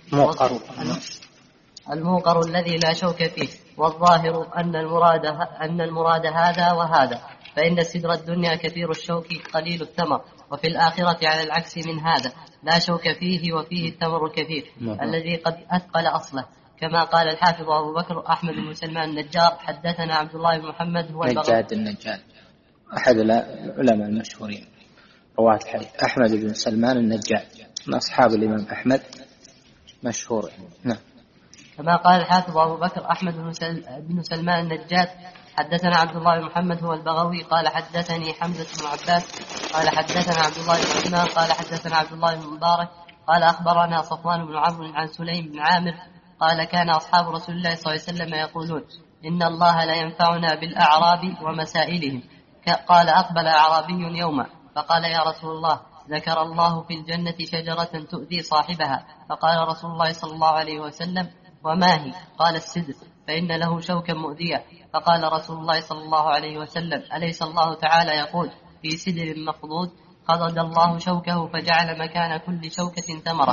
Speaker 2: الموقر الذي لا شوك فيه. والظاهر أن المراد هذا وهذا، فإن سدر الدنيا كثير الشوك قليل الثمر، وفي الآخرة على العكس من هذا لا شوك فيه وفيه الثمر الكثير الذي قد أثقل أصله. كما قال الحافظ أبو بكر أحمد بن سلمان النجار: حدثنا عبد الله بن محمد هو
Speaker 3: النجاد أحد العلماء المشهورين رواة الحديث، أحمد بن سلمان النجاد من أصحاب الإمام أحمد، مشهور. نعم.
Speaker 2: كما قال الحافظ أبو بكر أحمد بن سلمان النجاد: حدثنا عبد الله بن محمد هو البغوي قال حدثني حمزة بن عباس قال حدثنا عبد الله بن عثمان قال حدثنا عبد الله بن مبارك قال أخبرنا صفوان بن عمرو عن سليم بن عامر قال: كان أصحاب رسول الله صلى الله عليه وسلم يقولون: إن الله لا ينفعنا بالأعراب ومسائلهم. قال: أقبل أعرابي يوما فقال: يا رسول الله، ذكر الله في الجنة شجرة تؤذي صاحبها. فقال رسول الله صلى الله عليه وسلم: وما هي؟ قال: السدر، فإن له شوكا مؤذيا. فقال رسول الله صلى الله عليه وسلم: أليس الله تعالى يقول: في سدر مخضود خضد الله شوكه فجعل مكان كل شوكة ثمرة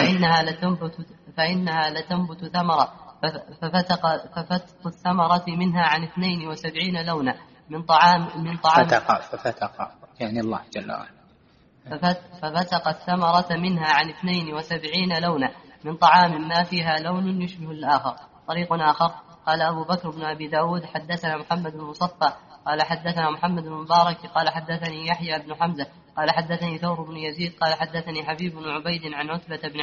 Speaker 2: فإنها لتنبت ثمرة ففتق الثمرة منها عن 72 لونا من طعام
Speaker 3: ففتق يعني الله جل وعلا.
Speaker 2: ففتق الثمرة منها عن 72 لونا من طعام ما فيها لون يشبه الآخر. طريق آخر قال أبو بكر بن أبي داود: حدثنا محمد بن مصفى قال حدثنا محمد بن مبارك قال حدثني يحيى بن حمزة قال حدثني ثور بن يزيد قال حدثني حبيب بن عبيد عن عتبة بن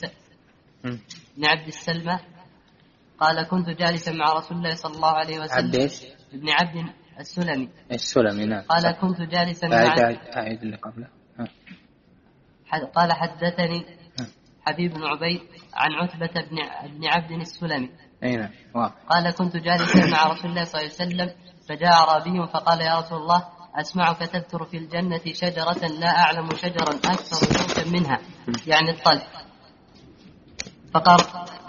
Speaker 2: عبد السلمة قال: كنت جالسا مع رسول الله صلى الله عليه وسلم. ابن عبد السلمي. نعم. قال: كنت جالسا مع
Speaker 3: أعيد اللي قبله.
Speaker 2: قال حبيب بن عبيد عن عتبة بن عبد السلمي
Speaker 3: أين؟
Speaker 2: قال كنت جالسا مع رسول الله صلى الله عليه وسلم فجاء أعرابي فقال يا رسول الله أسمعك تذكر في الجنة شجرة لا أعلم شجرا أكثر شوكا منها يعني الطلح. فقال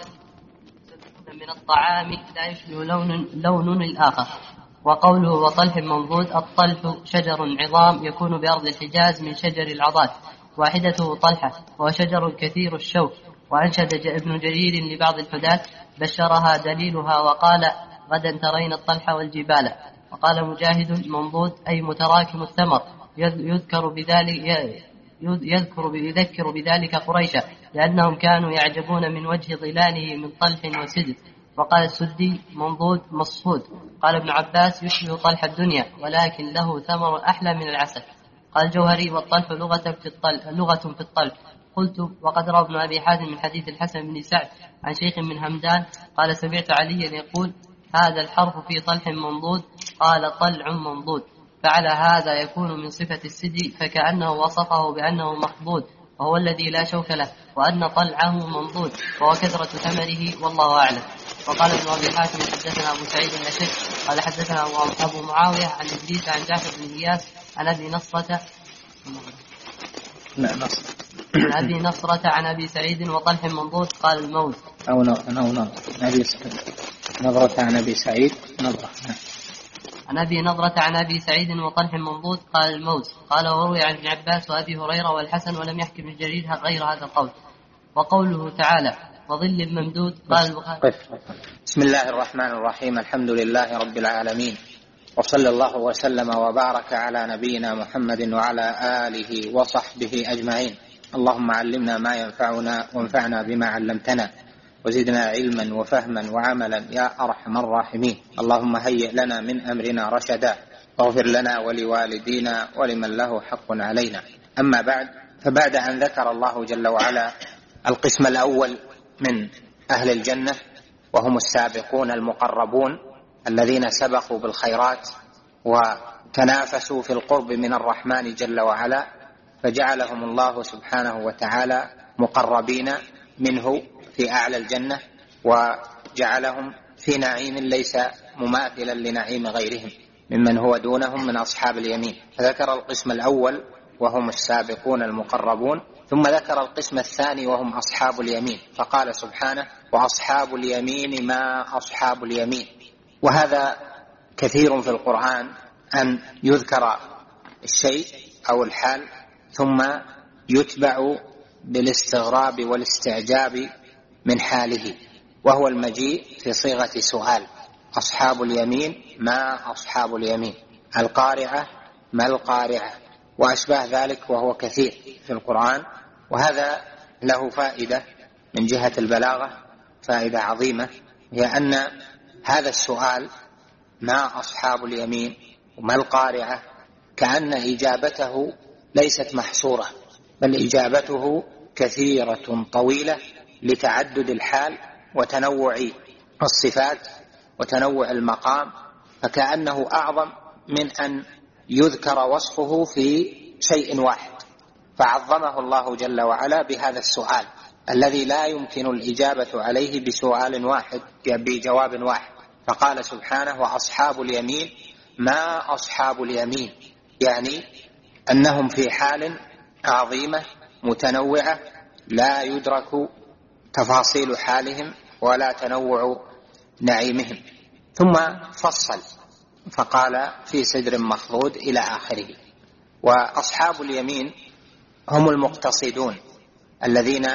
Speaker 2: من الطعام لا يشبه لون الآخر. وقوله وطلح منضود الطلح شجر عظام يكون بأرض الحجاز من شجر العضاد واحدته طلحة وهو شجر كثير الشوك. وأنشد ابن جرير لبعض الحداث بشرها دليلها وقال غدا ترين الطلح والجبال. وقال مجاهد منضود أي متراكم الثمر يذكر بذلك قريشا لأنهم كانوا يعجبون من وجه ظلاله من طلح وسدر. وقال السدي منضود مصفود. قال ابن عباس يشبه طلح الدنيا ولكن له ثمر أحلى من العسل. قال الجوهري والطلح لغة في الطلح. قلت وقد روى ابن أبي حاتم من حديث الحسن بن سعد عن شيخ من همدان قال سمعت عليا يقول هذا الحرف في طلح منضود قال طلع منضود فعلى هذا يكون من صفة السدي فكأنه وصفه بأنه مخضود وهو الذي لا شوك له وأن طلعه منضود وهو كثرة ثمره والله أعلم. وقال ابن أبي حاتم حدثنا أبو سعيد الأشج قال حدثنا أبو معاوية عن إدريس عن جعفر بن إياس عن أبي نصرة عن أبي سعيد وطلح منضود قال الموت
Speaker 3: أو نظرة عن أبي سعيد
Speaker 2: عن أبي نظرة عن أبي سعيد وطلح منضود قال الموت. قال وروي عن ابن عباس وأبي هريرة والحسن ولم يحكي ابن جرير غير هذا القول. وقوله تعالى وظل ممدود قال البخاري.
Speaker 3: بسم الله الرحمن الرحيم الحمد لله رب العالمين وصلى الله وسلم وبارك على نبينا محمد وعلى آله وصحبه أجمعين. اللهم علمنا ما ينفعنا وانفعنا بما علمتنا وزدنا علما وفهما وعملا يا أرحم الراحمين. اللهم هيئ لنا من أمرنا رشدا واغفر لنا ولوالدينا ولمن له حق علينا. أما بعد فبعد أن ذكر الله جل وعلا القسم الأول من أهل الجنة وهم السابقون المقربون الذين سبقوا بالخيرات وتنافسوا في القرب من الرحمن جل وعلا فجعلهم الله سبحانه وتعالى مقربين منه في أعلى الجنة وجعلهم في نعيم ليس مماثلا لنعيم غيرهم ممن هو دونهم من أصحاب اليمين. فذكر القسم الأول وهم السابقون المقربون ثم ذكر القسم الثاني وهم أصحاب اليمين فقال سبحانه وأصحاب اليمين ما أصحاب اليمين. وهذا كثير في القرآن أن يذكر الشيء أو الحال ثم يتبع بالاستغراب والاستعجاب من حاله وهو المجيء في صيغة سؤال. أصحاب اليمين ما أصحاب اليمين القارعة ما القارعة وأشباه ذلك وهو كثير في القرآن. وهذا له فائدة من جهة البلاغة فائدة عظيمة هي أن هذا السؤال ما أصحاب اليمين وما القارعة كأن إجابته ليست محصورة بل إجابته كثيرة طويلة لتعدد الحال وتنوع الصفات وتنوع المقام فكأنه أعظم من أن يذكر وصفه في شيء واحد فعظمه الله جل وعلا بهذا السؤال الذي لا يمكن الإجابة عليه بسؤال واحد بجواب واحد. فقال سبحانه وأصحاب اليمين ما أصحاب اليمين يعني أنهم في حال عظيمة متنوعة لا يدرك تفاصيل حالهم ولا تنوع نعيمهم. ثم فصل فقال في سدر مخضود إلى آخره. وأصحاب اليمين هم المقتصدون الذين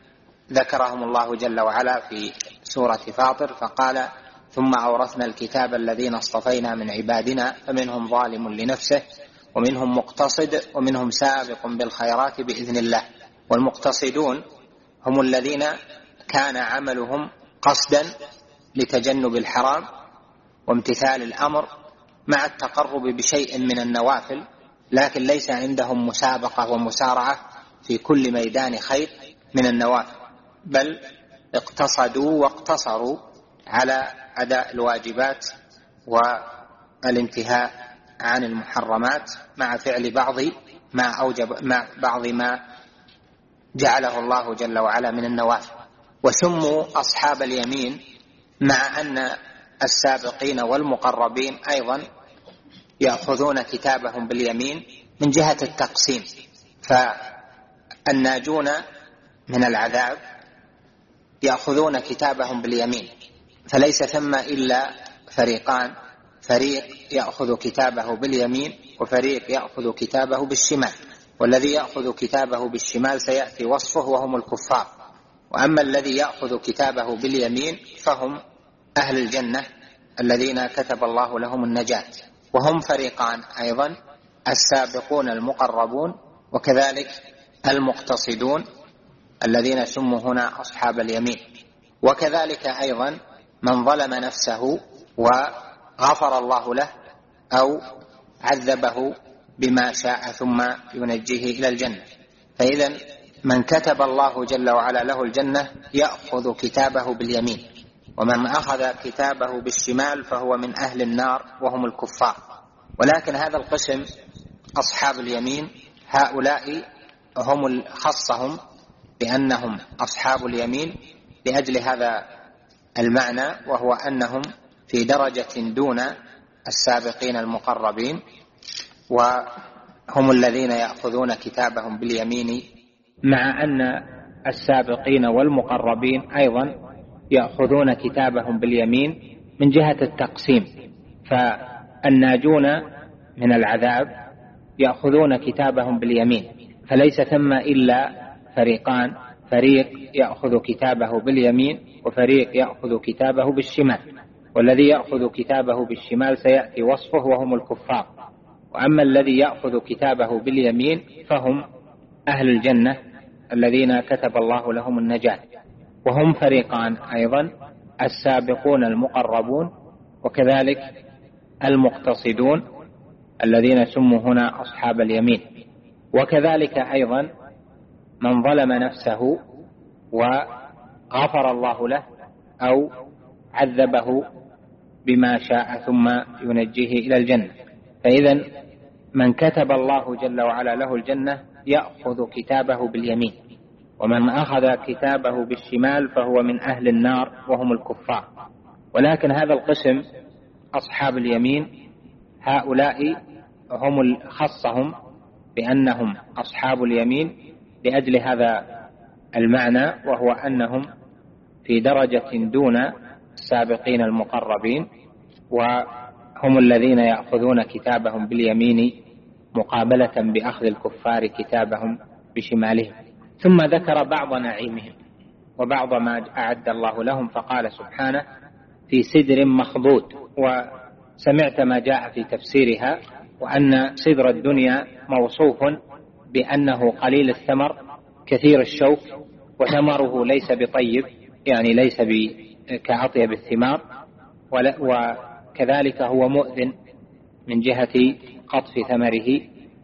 Speaker 3: ذكرهم الله جل وعلا في سورة فاطر فقال ثم أورثنا الكتاب الذين اصطفينا من عبادنا فمنهم ظالم لنفسه ومنهم مقتصد ومنهم سابق بالخيرات بإذن الله. والمقتصدون هم الذين كان عملهم قصدا لتجنب الحرام وامتثال الأمر مع التقرب بشيء من النوافل لكن ليس عندهم مسابقة ومسارعة في كل ميدان خير من النوافل بل اقتصدوا واقتصروا على أداء الواجبات والانتهاء عن المحرمات مع فعل بعض ما جعله الله جل وعلا من النوافل. وسموا أصحاب اليمين مع أن السابقين والمقربين أيضا يأخذون كتابهم باليمين من جهة التقسيم، فالناجون من العذاب يأخذون كتابهم باليمين، فليس ثم إلا فريقان، فريق يأخذ كتابه باليمين وفريق يأخذ كتابه بالشمال، والذي يأخذ كتابه بالشمال سيأتي وصفه وهم الكفار. وأما الذي يأخذ كتابه باليمين فهم أهل الجنة الذين كتب الله لهم النجاة، وهم فريقان أيضا، السابقون المقربون وكذلك المقتصدون الذين سموا هنا أصحاب اليمين. وكذلك أيضا من ظلم نفسه وغفر الله له أو عذبه بما شاء ثم ينجيه إلى الجنة. فإذا من كتب الله جل وعلا له الجنة يأخذ كتابه باليمين، ومن أخذ كتابه بالشمال فهو من أهل النار وهم الكفار. ولكن هذا القسم أصحاب اليمين هؤلاء هم خصهم بأنهم أصحاب اليمين لأجل هذا المعنى، وهو أنهم في درجة دون السابقين المقربين، وهم الذين يأخذون كتابهم باليمين، مع أن السابقين والمقربين أيضا يأخذون كتابهم باليمين من جهة التقسيم، فالناجون من العذاب يأخذون كتابهم باليمين، فليس ثم إلا فريقان، فريق يأخذ كتابه باليمين وفريق يأخذ كتابه بالشمال، والذي يأخذ كتابه بالشمال سيأتي وصفه وهم الكفار. وأما الذي يأخذ كتابه باليمين فهم أهل الجنة الذين كتب الله لهم النجاة، وهم فريقان أيضا، السابقون المقربون وكذلك المقتصدون الذين سموا هنا أصحاب اليمين. وكذلك أيضا من ظلم نفسه وغفر الله له أو عذبه بما شاء ثم ينجيه إلى الجنة. فإذا من كتب الله جل وعلا له الجنة يأخذ كتابه باليمين، ومن أخذ كتابه بالشمال فهو من أهل النار وهم الكفار. ولكن هذا القسم أصحاب اليمين هؤلاء هم خصهم بأنهم أصحاب اليمين لأجل هذا المعنى، وهو أنهم في درجة دون السابقين المقربين، وهم الذين يأخذون كتابهم باليمين مقابلة بأخذ الكفار كتابهم بشمالهم. ثم ذكر بعض نعيمهم وبعض ما أعد الله لهم، فقال سبحانه: في سدر مخضود. وسمعت ما جاء في تفسيرها، وأن سدر الدنيا موصوف بأنه قليل الثمر كثير الشوك، وثمره ليس بطيب، يعني ليس كأطيب الثمار، وكذلك هو مؤذن من جهة قطف ثمره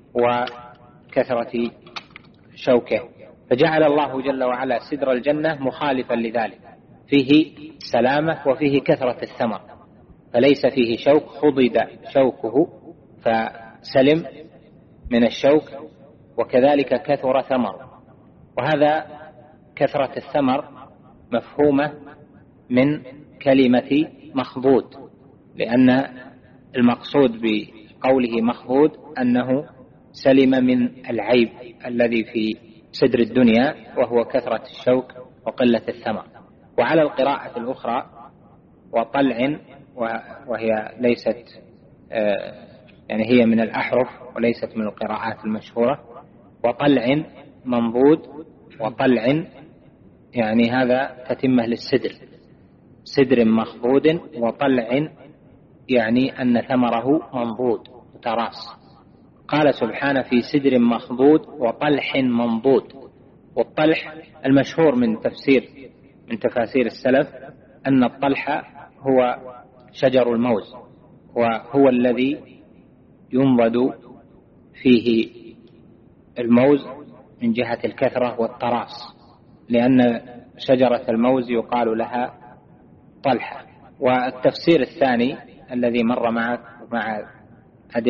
Speaker 3: وكثرة شوكه. فجعل الله جل وعلا سدر الجنة مخالفا لذلك، فيه سلامة وفيه كثرة الثمر، فليس فيه شوك، خضد شوكه فسلم من الشوك، وكذلك كثر ثمر. وهذا كثرة الثمر مفهومة من كلمة مخضود، لأن المقصود بقوله مخضود أنه سلم من العيب الذي في سدر الدنيا، وهو كثرة الشوك وقلة الثمر. وعلى القراءة الأخرى وطلع، وهي ليست يعني هي من الأحرف وليست من القراءات المشهورة، وطلع منضود، وطلع يعني هذا تتمة للسدر، سدر مخضود، وطلع يعني أن ثمره منضود تراس. قال سبحانه: في سدر مخضود وطلح منضود. والطلح المشهور من تفاسير السلف أن الطلح هو شجر الموز، وهو الذي ينضد فيه الموز من جهة الكثرة والتراس، لأن شجرة الموز يقال لها طلحة. والتفسير الثاني الذي مر معك مع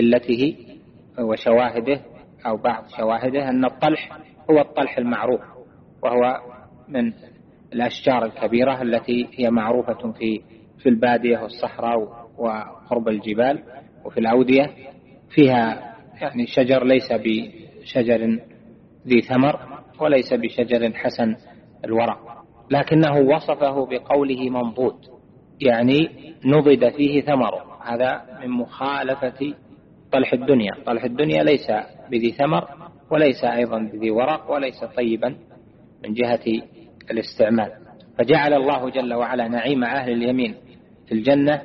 Speaker 3: أدلته وشواهده أو بعض شواهده أن الطلح هو الطلح المعروف وهو من الأشجار الكبيرة التي هي معروفة في البادية والصحراء وقرب الجبال وفي الأودية. فيها يعني شجر ليس بشجر ذي ثمر وليس بشجر حسن الورق، لكنه وصفه بقوله منضود، يعني نضد فيه ثمره. هذا من مخالفة طلح الدنيا. طلح الدنيا ليس بذي ثمر وليس أيضا بذي ورق وليس طيبا من جهة الاستعمال. فجعل الله جل وعلا نعيم أهل اليمين في الجنة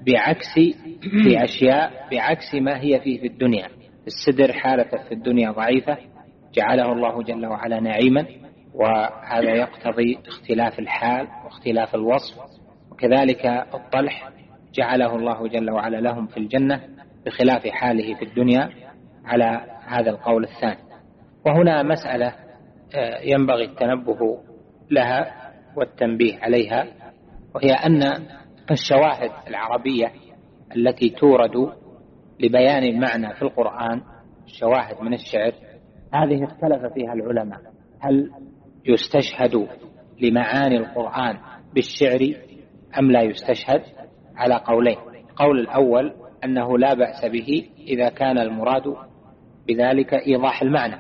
Speaker 3: في أشياء بعكس ما هي فيه في الدنيا. السدر حالته في الدنيا ضعيفة، جعله الله جل وعلا نعيما، وهذا يقتضي اختلاف الحال واختلاف الوصف. وكذلك الطلح جعله الله جل وعلا لهم في الجنة بخلاف حاله في الدنيا على هذا القول الثاني. وهنا مسألة ينبغي التنبه لها والتنبيه عليها، وهي أن الشواهد العربية التي تورد لبيان المعنى في القرآن، الشواهد من الشعر، هذه اختلف فيها العلماء. هل يستشهد لمعاني القرآن بالشعر أم لا يستشهد؟ على قولين. القول الأول أنه لا بأس به إذا كان المراد بذلك إيضاح المعنى،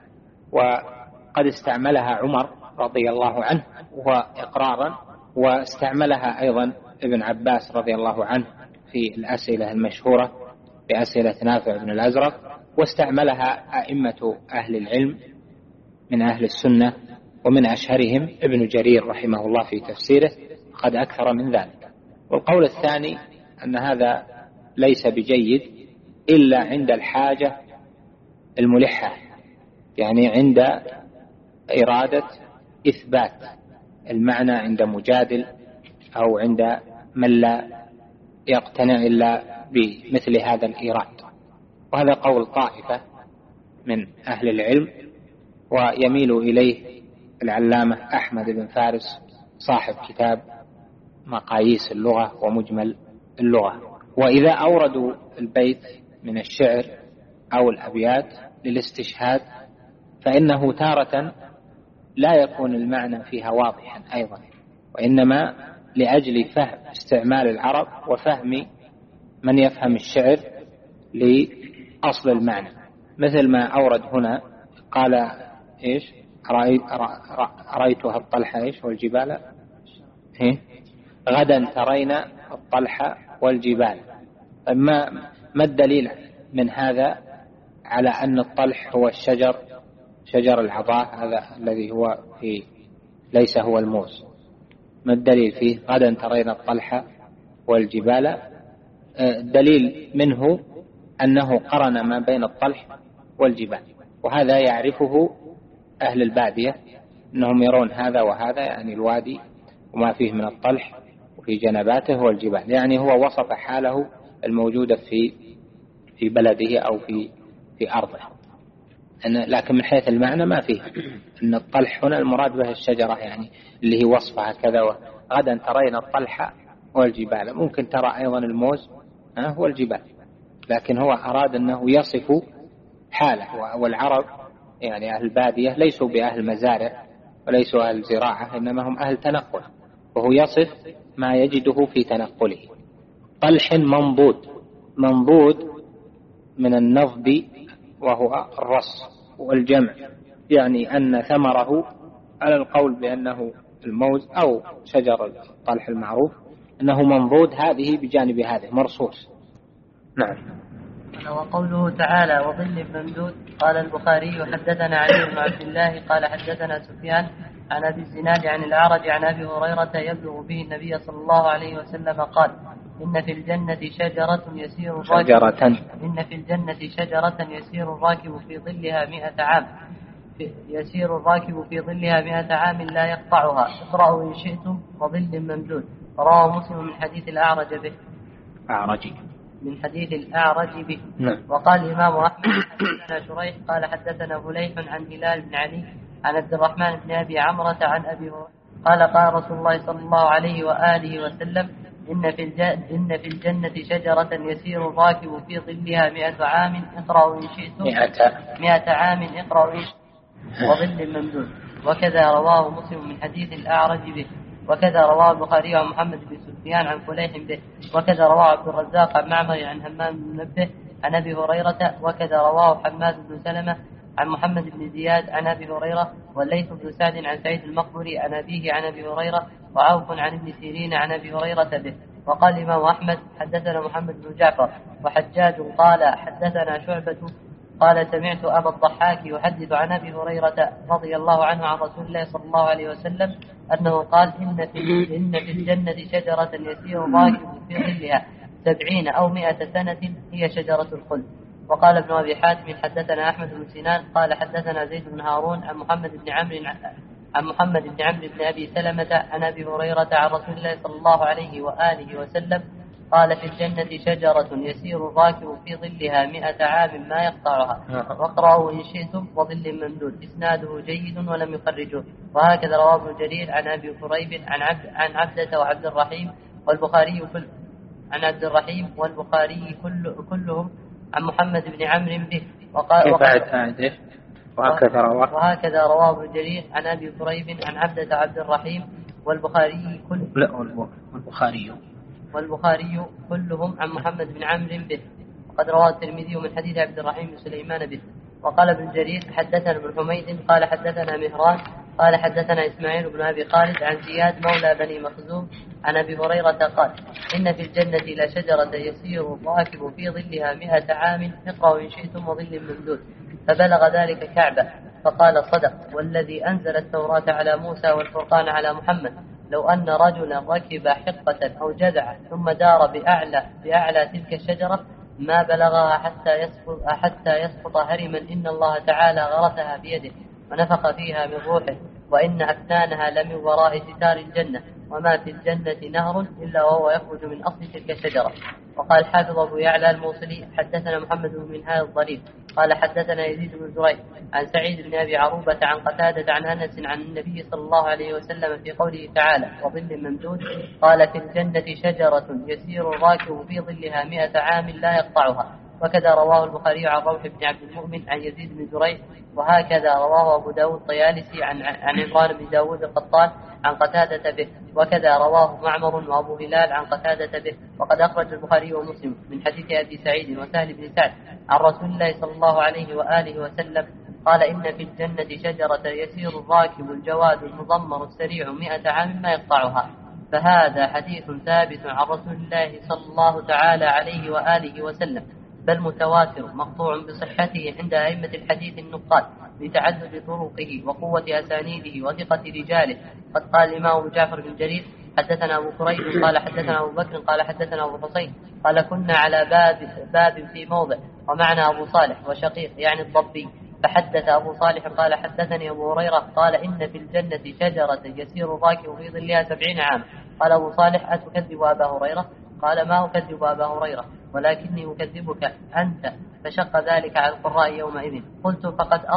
Speaker 3: وقد استعملها عمر رضي الله عنه وإقرارا، واستعملها أيضا ابن عباس رضي الله عنه في الأسئلة المشهورة بأسئلة نافع بن الأزرق، واستعملها أئمة أهل العلم من أهل السنة، ومن أشهرهم ابن جرير رحمه الله في تفسيره، قد أكثر من ذلك. والقول الثاني أن هذا ليس بجيد إلا عند الحاجة الملحة، يعني عند إرادة إثبات المعنى عند مجادل أو عند من لا يقتنع إلا بمثل هذا الإيراد. وهذا قول طائفة من أهل العلم، ويميل إليه العلامة أحمد بن فارس صاحب كتاب مقاييس اللغة ومجمل اللغة. وإذا أوردوا البيت من الشعر أو الأبيات للاستشهاد فإنه تارة لا يكون المعنى فيها واضحا أيضا، وإنما لأجل فهم استعمال العرب وفهم من يفهم الشعر لأصل المعنى. مثل ما أورد هنا قال إيش؟ رأيتها الطلحة إيش والجبال غدا ترينا الطلحة والجبال. ما الدليل من هذا على أن الطلح هو الشجر، شجر العضاء هذا الذي هو ليس هو الموز؟ ما الدليل فيه غدا ترينا الطلحة والجبال؟ دليل منه أنه قرن ما بين الطلح والجبال، وهذا يعرفه أهل البادية، أنهم يرون هذا وهذا، يعني الوادي وما فيه من الطلح وفي جنباته والجبال، يعني هو وصف حاله الموجودة في بلده أو في أرضه. لكن من حيث المعنى ما فيه أن الطلح هنا المراد به الشجرة، يعني اللي هي وصفها كذا، غدا ترين الطلحة والجبال. ممكن ترى أيضا الموز والجبال، لكن هو أراد أنه يصف حاله. والعرب يعني أهل البادية ليسوا بأهل مزارع وليسوا أهل زراعة، إنما هم أهل تنقل، وهو يصف ما يجده في تنقله. طلح منضود من النضب وهو الرص والجمع، يعني أن ثمره على القول بأنه الموز أو شجر الطلح المعروف أنه منضود، هذه بجانب هذه مرصوص. نعم.
Speaker 2: وقوله تعالى وظل ممدود. قال البخاري حدثنا علي بن عبد الله قال حدثنا سفيان عن أبي الزناد عن الأعرج عن أبي هريرة يبلغ به النبي صلى الله عليه وسلم قال إن في الجنة شجرة يسير الراكب في ظلها 100 عام، عام لا يقطعها. اقرأوا إن شئتم وظل ممدود. رواه مسلم من حديث الأعرج به. وقال الإمام أحمد حدثنا شريح قال حدثنا فليح عن هلال بن علي عن عبد الرحمن بن أبي عمرة عن أبي هريرة قال رسول الله صلى الله عليه وآله وسلم إن في الجنة شجرة يسير الراكب في ظلها 100 عام. اقرأوا إن شئتم 100 عام. اقرأوا إن شئتم وظل ممدود. وكذا رواه مسلم من حديث الأعرج به، وكذا رواه البخاري عن محمد بن سفيان عن فليح به، وكذا رواه عبد الرزاق عن معمر عن همام بن منبه عن أبي هريرة، وكذا رواه حماد بن سلمة عن محمد بن زياد عن أبي هريرة، والليث بن سعد عن سعيد المقبري عن أبيه عن أبي هريرة، وعوف عن ابن سيرين عن أبي هريرة به. وقال الإمام أحمد حدثنا محمد بن جعفر وحجاج قال حدثنا شعبة قال سمعت أبا الضحاك يحدث عن أبي هريرة رضي الله عنه عن رسول الله صلى الله عليه وسلم أنه قال إن في الجنة شجرة يسير راكب في ظلها 70 أو 100 سنة هي شجرة الخلد. وقال ابن أبي حاتم حدثنا أحمد بن سنان قال حدثنا زيد بن هارون عن محمد بن عمرو بن أبي سلمة عن أبي هريرة عن رسول الله صلى الله عليه وآله وسلم قال في الجنة شجرة يسير الراكب في ظلها 100 عام ما يقطعها، واقرأوا إن شئتم وظل ممدود. إسناده جيد ولم يخرجه. وهكذا رواه ابن جرير عن أبي قريب عن عبدة وعبد الرحيم والبخاري كلهم عن محمد بن عمرو به. وهكذا رواه ابن جرير عن أبي قريب عن عبدة وعبد الرحيم والبخاري كلهم عن محمد بن عمرو به. وقد رواه الترمذي من حديث عبد الرحيم بن سليمان به. وقال ابن جرير حدثنا ابن حميد قال حدثنا مهران قال حدثنا إسماعيل بن أبي خالد عن زياد مولى بني مخزوم عن أبي هريرة قال إن في الجنة لشجرة يسير الراكب في ظلها 100 عام اقرأوا إن شئتم وظل ممدود. فبلغ ذلك كعبة فقال صدق والذي أنزل التوراة على موسى والفرقان على محمد لو أن رجلا ركب حقة أو جذعة ثم دار بأعلى تلك الشجرة ما بلغها حتى يسقط هرما إن الله تعالى غرسها بيده ونفخ فيها من روحه وإن أكنانها لمن وراء ستار الجنة وما في الجنة نهر إلا وهو يخرج من أصل تلك الشجرة. وقال حافظ أبو يعلى الموصلي حدثنا محمد بن منهال الضرير قال حدثنا يزيد بن زريع عن سعيد بن أبي عروبة عن قتادة عن أنس عن النبي صلى الله عليه وسلم في قوله تعالى وظل ممدود قال في الجنة شجرة يسير الراكب في ظلها 100 عام لا يقطعها. وكذا رواه البخاري عن روح بن عبد المؤمن عن يزيد بن زريع. وهكذا رواه أبو داود الطيالسي عن عمران بن داود القطان عن قتادة به. وكذا رواه معمر وأبو هلال عن قتادة به. وقد أخرج البخاري ومسلم من حديث أبي سعيد وسهل بن سعد عن رسول الله صلى الله عليه وآله وسلم قال إن في الجنة شجرة يسير الراكب الجواد المضمر السريع 100 عام ما يقطعها. فهذا حديث ثابت عن رسول الله صلى الله تعالى عليه وآله وسلم بل متواتر مقطوع بصحته عند أئمة الحديث النقاد لتعدد طرقه وقوة أسانيده وثقة رجاله. قد قال الإمام أبو جعفر بن جرير حدثنا أبو كريب قال حدثنا أبو بكر قال حدثنا أبو حسين قال كنا على باب في موضع ومعنا أبو صالح وشقيق يعني الضبي فحدث أبو صالح قال حدثني أبو هريرة قال إن في الجنة شجرة يسير الراكب في ظلها 70 عام. قال أبو صالح أتكذب أبا هريرة؟ قال ما أكذب أبا هريرة ولكني أكذبك أنت. فشق ذلك على القراء يومئذ. قلت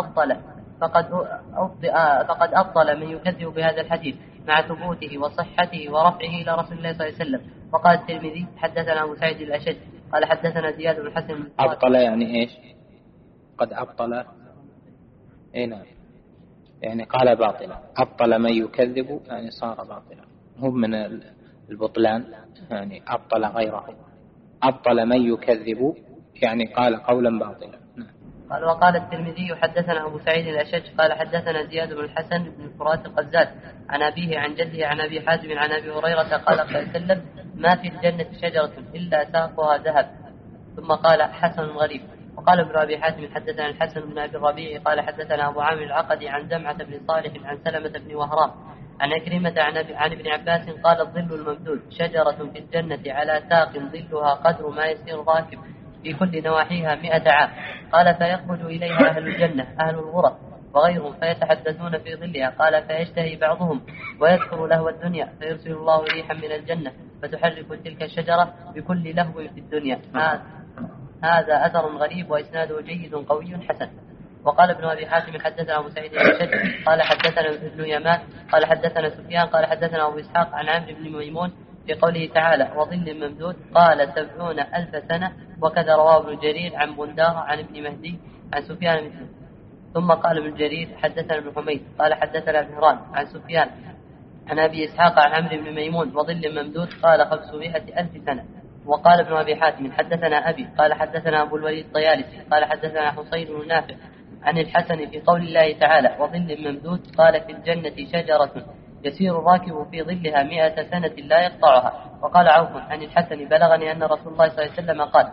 Speaker 2: فقد أبطل من يكذب بهذا الحديث مع ثبوته وصحته ورفعه إلى رسول الله صلى الله عليه وسلم. وقال الترمذي حدثنا أبو سعيد الأشج قال حدثنا زياد بن الحسن.
Speaker 3: أبطل يعني إيش؟ قد أبطل نعم يعني قال باطلا. أبطل من يكذب يعني صار باطلا هو من البطلان يعني أبطل غيره. أبطل من يكذب يعني قال قولا باطلا.
Speaker 2: قال وقال الترمذي حدثنا أبو سعيد الأشج قال حدثنا زياد بن الحسن بن فرات القزاز عن أبيه عن جده عن أبي حازم عن أبي هريرة قال صلى الله عليه وسلم ما في الجنة شجرة إلا ساقها ذهب. ثم قال حسن غريب. وقال ابن أبي حاتم حدثنا الحسن بن أبي الربيع قال حدثنا أبو عامر العقدي عن زمعة بن صالح عن سلمة بن وهران عن أكرمة عن ابن عباس قال الظل الممدود شجرة في الجنة على ساق ظلها قدر ما يسير راكب في كل نواحيها 100 عام. قال فيخرج إليها أهل الجنة أهل الغرف وغيرهم فيتحدثون في ظلها. قال فيشتهي بعضهم ويذكر لهو الدنيا فيرسل الله ريحا من الجنة فتحرك تلك الشجرة بكل لهو في الدنيا. هذا أثر غريب وإسناده جيد قوي حسن. وقال ابن أبي حاتم حدثنا أبو سعيد الأشج قال حدثنا ابن يمان قال حدثنا سفيان قال حدثنا أبو إسحاق عن عمرو بن ميمون في قوله تعالى وظل ممدود قال 70,000 سنة. وكذا رواه ابن جرير عن بندار عن ابن مهدي عن سفيان مثله. ثم قال ابن جرير حدثنا ابن حميد قال حدثنا مهران عن سفيان عن أبي إسحاق عن عمرو بن ميمون وظل ممدود قال 500,000 سنة. وقال ابن أبي حاتم حدثنا أبي قال حدثنا أبو الوليد الطيالسي قال حدثنا حصين بن نافع عن الحسن في قول الله تعالى وظل ممدود قال في الجنة شجرة يسير الراكب في ظلها 100 سنة لا يقطعها. وقال عوف عن الحسن بلغني أن رسول الله صلى الله عليه وسلم قال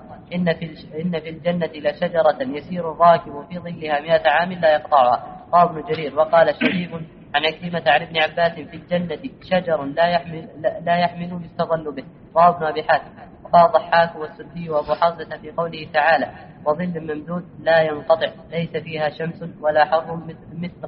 Speaker 2: إن في الجنة لشجرة يسير الراكب في ظلها 100 عام لا يقطعها. قال ابن جرير وقال شريف عن عكرمة عن ابن عباس في الجنة شجر لا يحمل يستظل به. قال ابن أبي حاتم وقال ضحاك والسدي وأبو حافظة في قوله تعالى وظل ممدود لا ينقطع ليس فيها شمس ولا حر مثل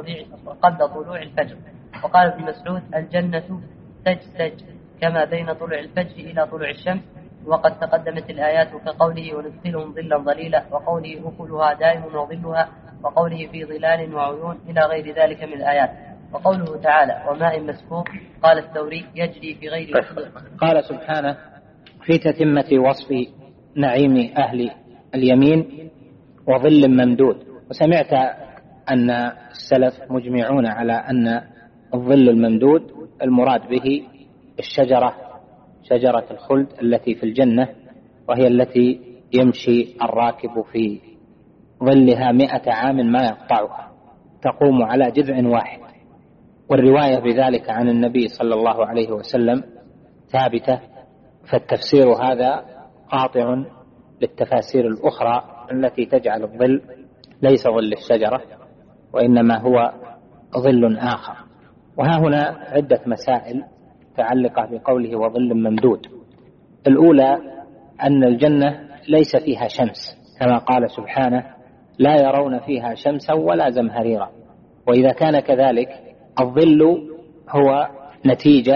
Speaker 2: قبل طلوع الفجر. وقال ابن مسعود الجنة تجتج كما بين طلوع الفجر إلى طلوع الشمس. وقد تقدمت الآيات كقوله وندخلهم ظلا ظليلا وقوله أكلها دائم وظلها وقوله في ظلال وعيون إلى غير ذلك من الآيات. وقوله تعالى وماء مسكوب قال الثوري يجري في غير
Speaker 3: قال سبحانه في تتمة وصف نعيم أهل اليمين وظل ممدود. وسمعت أن السلف مجمعون على أن الظل الممدود المراد به الشجرة شجرة الخلد التي في الجنة وهي التي يمشي الراكب في ظلها 100 عام ما يقطعها تقوم على جذع واحد. والرواية بذلك عن النبي صلى الله عليه وسلم ثابتة. فالتفسير هذا قاطع للتفاسير الأخرى التي تجعل الظل ليس ظل الشجرة وإنما هو ظل آخر. وها هنا عدة مسائل متعلقة بقوله وظل ممدود. الأولى أن الجنة ليس فيها شمس كما قال سبحانه لا يرون فيها شمسا ولا زمهريرا. وإذا كان كذلك الظل هو نتيجة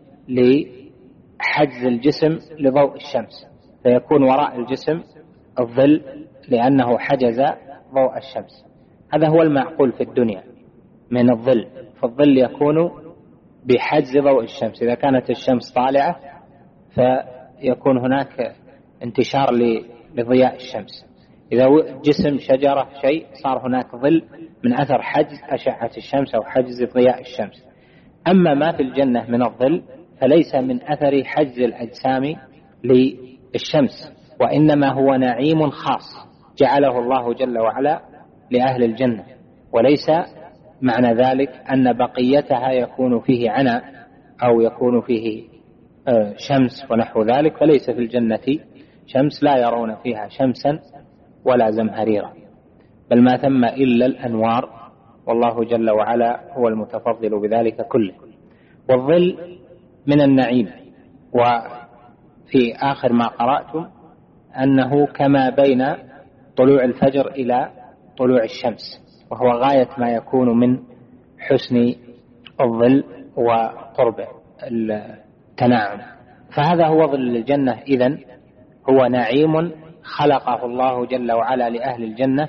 Speaker 3: لحجز الجسم لضوء الشمس فيكون وراء الجسم الظل لأنه حجز ضوء الشمس. هذا هو المعقول في الدنيا من الظل. فالظل يكون بحجز ضوء الشمس. إذا كانت الشمس طالعة فيكون هناك انتشار لضياء الشمس. إذا جسم شجرة شيء صار هناك ظل من أثر حجز أشعة الشمس أو حجز ضياء الشمس. أما ما في الجنة من الظل فليس من أثر حجز الأجسام للشمس وإنما هو نعيم خاص جعله الله جل وعلا لأهل الجنة. وليس معنى ذلك أن بقيتها يكون فيه عناء أو يكون فيه شمس ونحو ذلك. فليس في الجنة شمس لا يرون فيها شمسا ولا زمهريرا بل ما ثم إلا الأنوار والله جل وعلا هو المتفضل بذلك كله. والظل من النعيم. وفي آخر ما قرأتم أنه كما بين طلوع الفجر إلى طلوع الشمس وهو غاية ما يكون من حسن الظل وقرب التناعم. فهذا هو ظل الجنة. إذن هو نعيم خلقه الله جل وعلا لأهل الجنة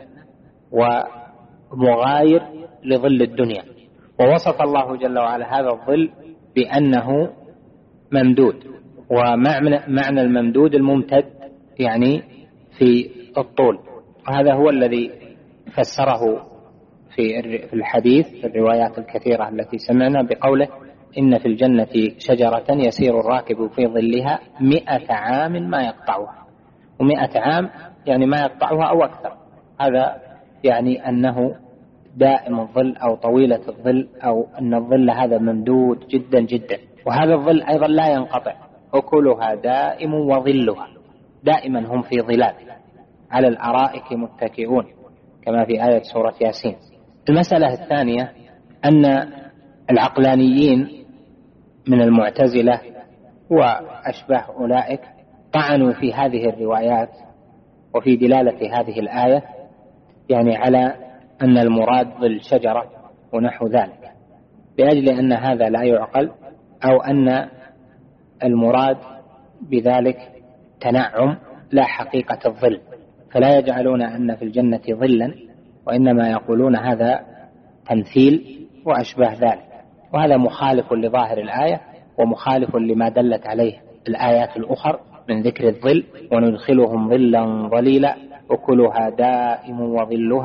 Speaker 3: ومغاير لظل الدنيا. ووصف الله جل وعلا هذا الظل بأنه ممدود. ومعنى الممدود الممتد يعني في الطول. وهذا هو الذي فسره في الحديث في الروايات الكثيرة التي سمعنا بقوله إن في الجنة شجرة يسير الراكب في ظلها 100 عام ما يقطعها. و100 عام يعني ما يقطعها أو أكثر. هذا يعني أنه دائم الظل أو طويلة الظل أو أن الظل هذا ممدود جدا جدا. وهذا الظل أيضا لا ينقطع أكلها دائم وظلها. دائما هم في ظلال على الأرائك متكئون كما في آية سورة ياسين. المسألة الثانية أن العقلانيين من المعتزلة وأشباه أولئك طعنوا في هذه الروايات وفي دلالة هذه الآية يعني على أن المراد ظل شجرة ونحو ذلك بأجل أن هذا لا يعقل أو أن المراد بذلك تنعم لا حقيقة الظل. فلا يجعلون أن في الجنة ظلا وإنما يقولون هذا تمثيل وأشباه ذلك. وهذا مخالف لظاهر الآية ومخالف لما دلت عليه الآيات الأخر من ذكر الظل وندخلهم ظلا ظليلا أكلها دائم وظلها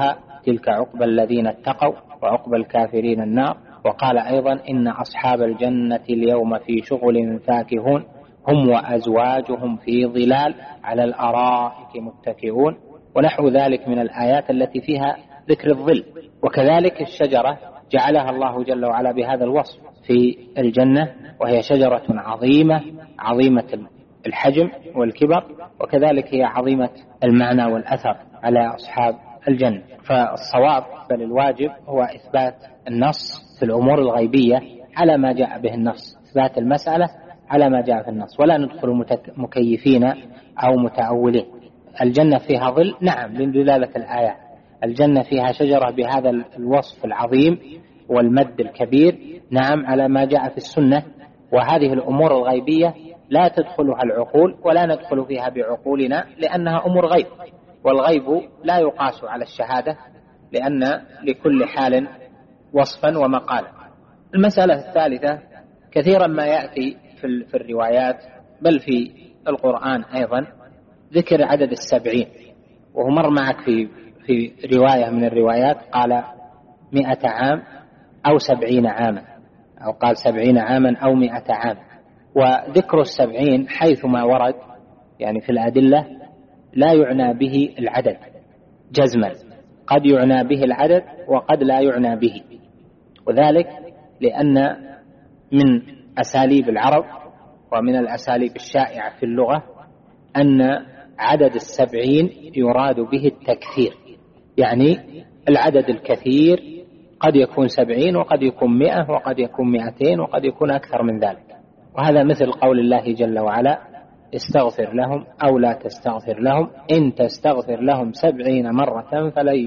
Speaker 3: تلك عقبى الذين اتقوا وعقبى الكافرين النار. وقال أيضا إن أصحاب الجنة اليوم في شغل فاكهون هم وأزواجهم في ظلال على الأرائك متكئون، ونحو ذلك من الآيات التي فيها ذكر الظل. وكذلك الشجرة جعلها الله جل وعلا بهذا الوصف في الجنة، وهي شجرة عظيمة الحجم والكبر، وكذلك هي عظيمة المعنى والأثر على أصحاب الجنة. فالصواب بل الواجب هو إثبات النص في الأمور الغيبية على ما جاء به النص، إثبات المسألة على ما جاء في النص، ولا ندخل مكيفين أو متأولين. الجنة فيها ظل، نعم لدلالة الآيات. الجنة فيها شجرة بهذا الوصف العظيم والمد الكبير، نعم على ما جاء في السنة. وهذه الأمور الغيبية لا تدخلها العقول ولا ندخل فيها بعقولنا، لأنها أمور غيب، والغيب لا يقاس على الشهادة، لأن لكل حال وصفا ومقالا. المسألة الثالثة، كثيرا ما يأتي في الروايات بل في القرآن أيضا ذكر عدد 70، وهو مر معك في رواية من الروايات قال 100 عام أو 70 عاما، أو قال 70 عاما أو 100 عام. وذكر 70 حيثما ورد يعني في الأدلة لا يعنى به العدد جزما، قد يعنى به العدد وقد لا يعنى به، وذلك لأن من أساليب العرب ومن الأساليب الشائعة في اللغة أن عدد 70 يراد به التكثير، يعني العدد الكثير قد يكون 70 وقد يكون 100 وقد يكون 200 وقد يكون أكثر من ذلك. وهذا مثل قول الله جل وعلا استغفر لهم أو لا تستغفر لهم إن تستغفر لهم 70 مرة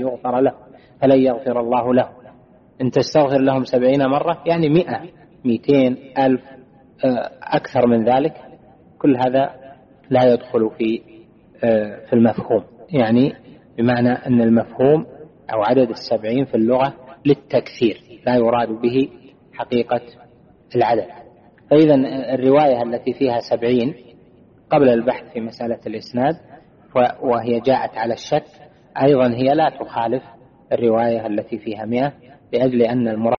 Speaker 3: فلن يغفر الله لهم. إن تستغفر لهم 70 مرة يعني 100 200 ألف أكثر من ذلك، كل هذا لا يدخل في المفهوم، يعني بمعنى أن المفهوم أو عدد 70 في اللغة للتكثير، لا يراد به حقيقة العدد. فإذا الرواية التي فيها 70 قبل البحث في مسألة الإسناد وهي جاءت على الشك، أيضا هي لا تخالف الرواية التي فيها 100، لأجل أن المراد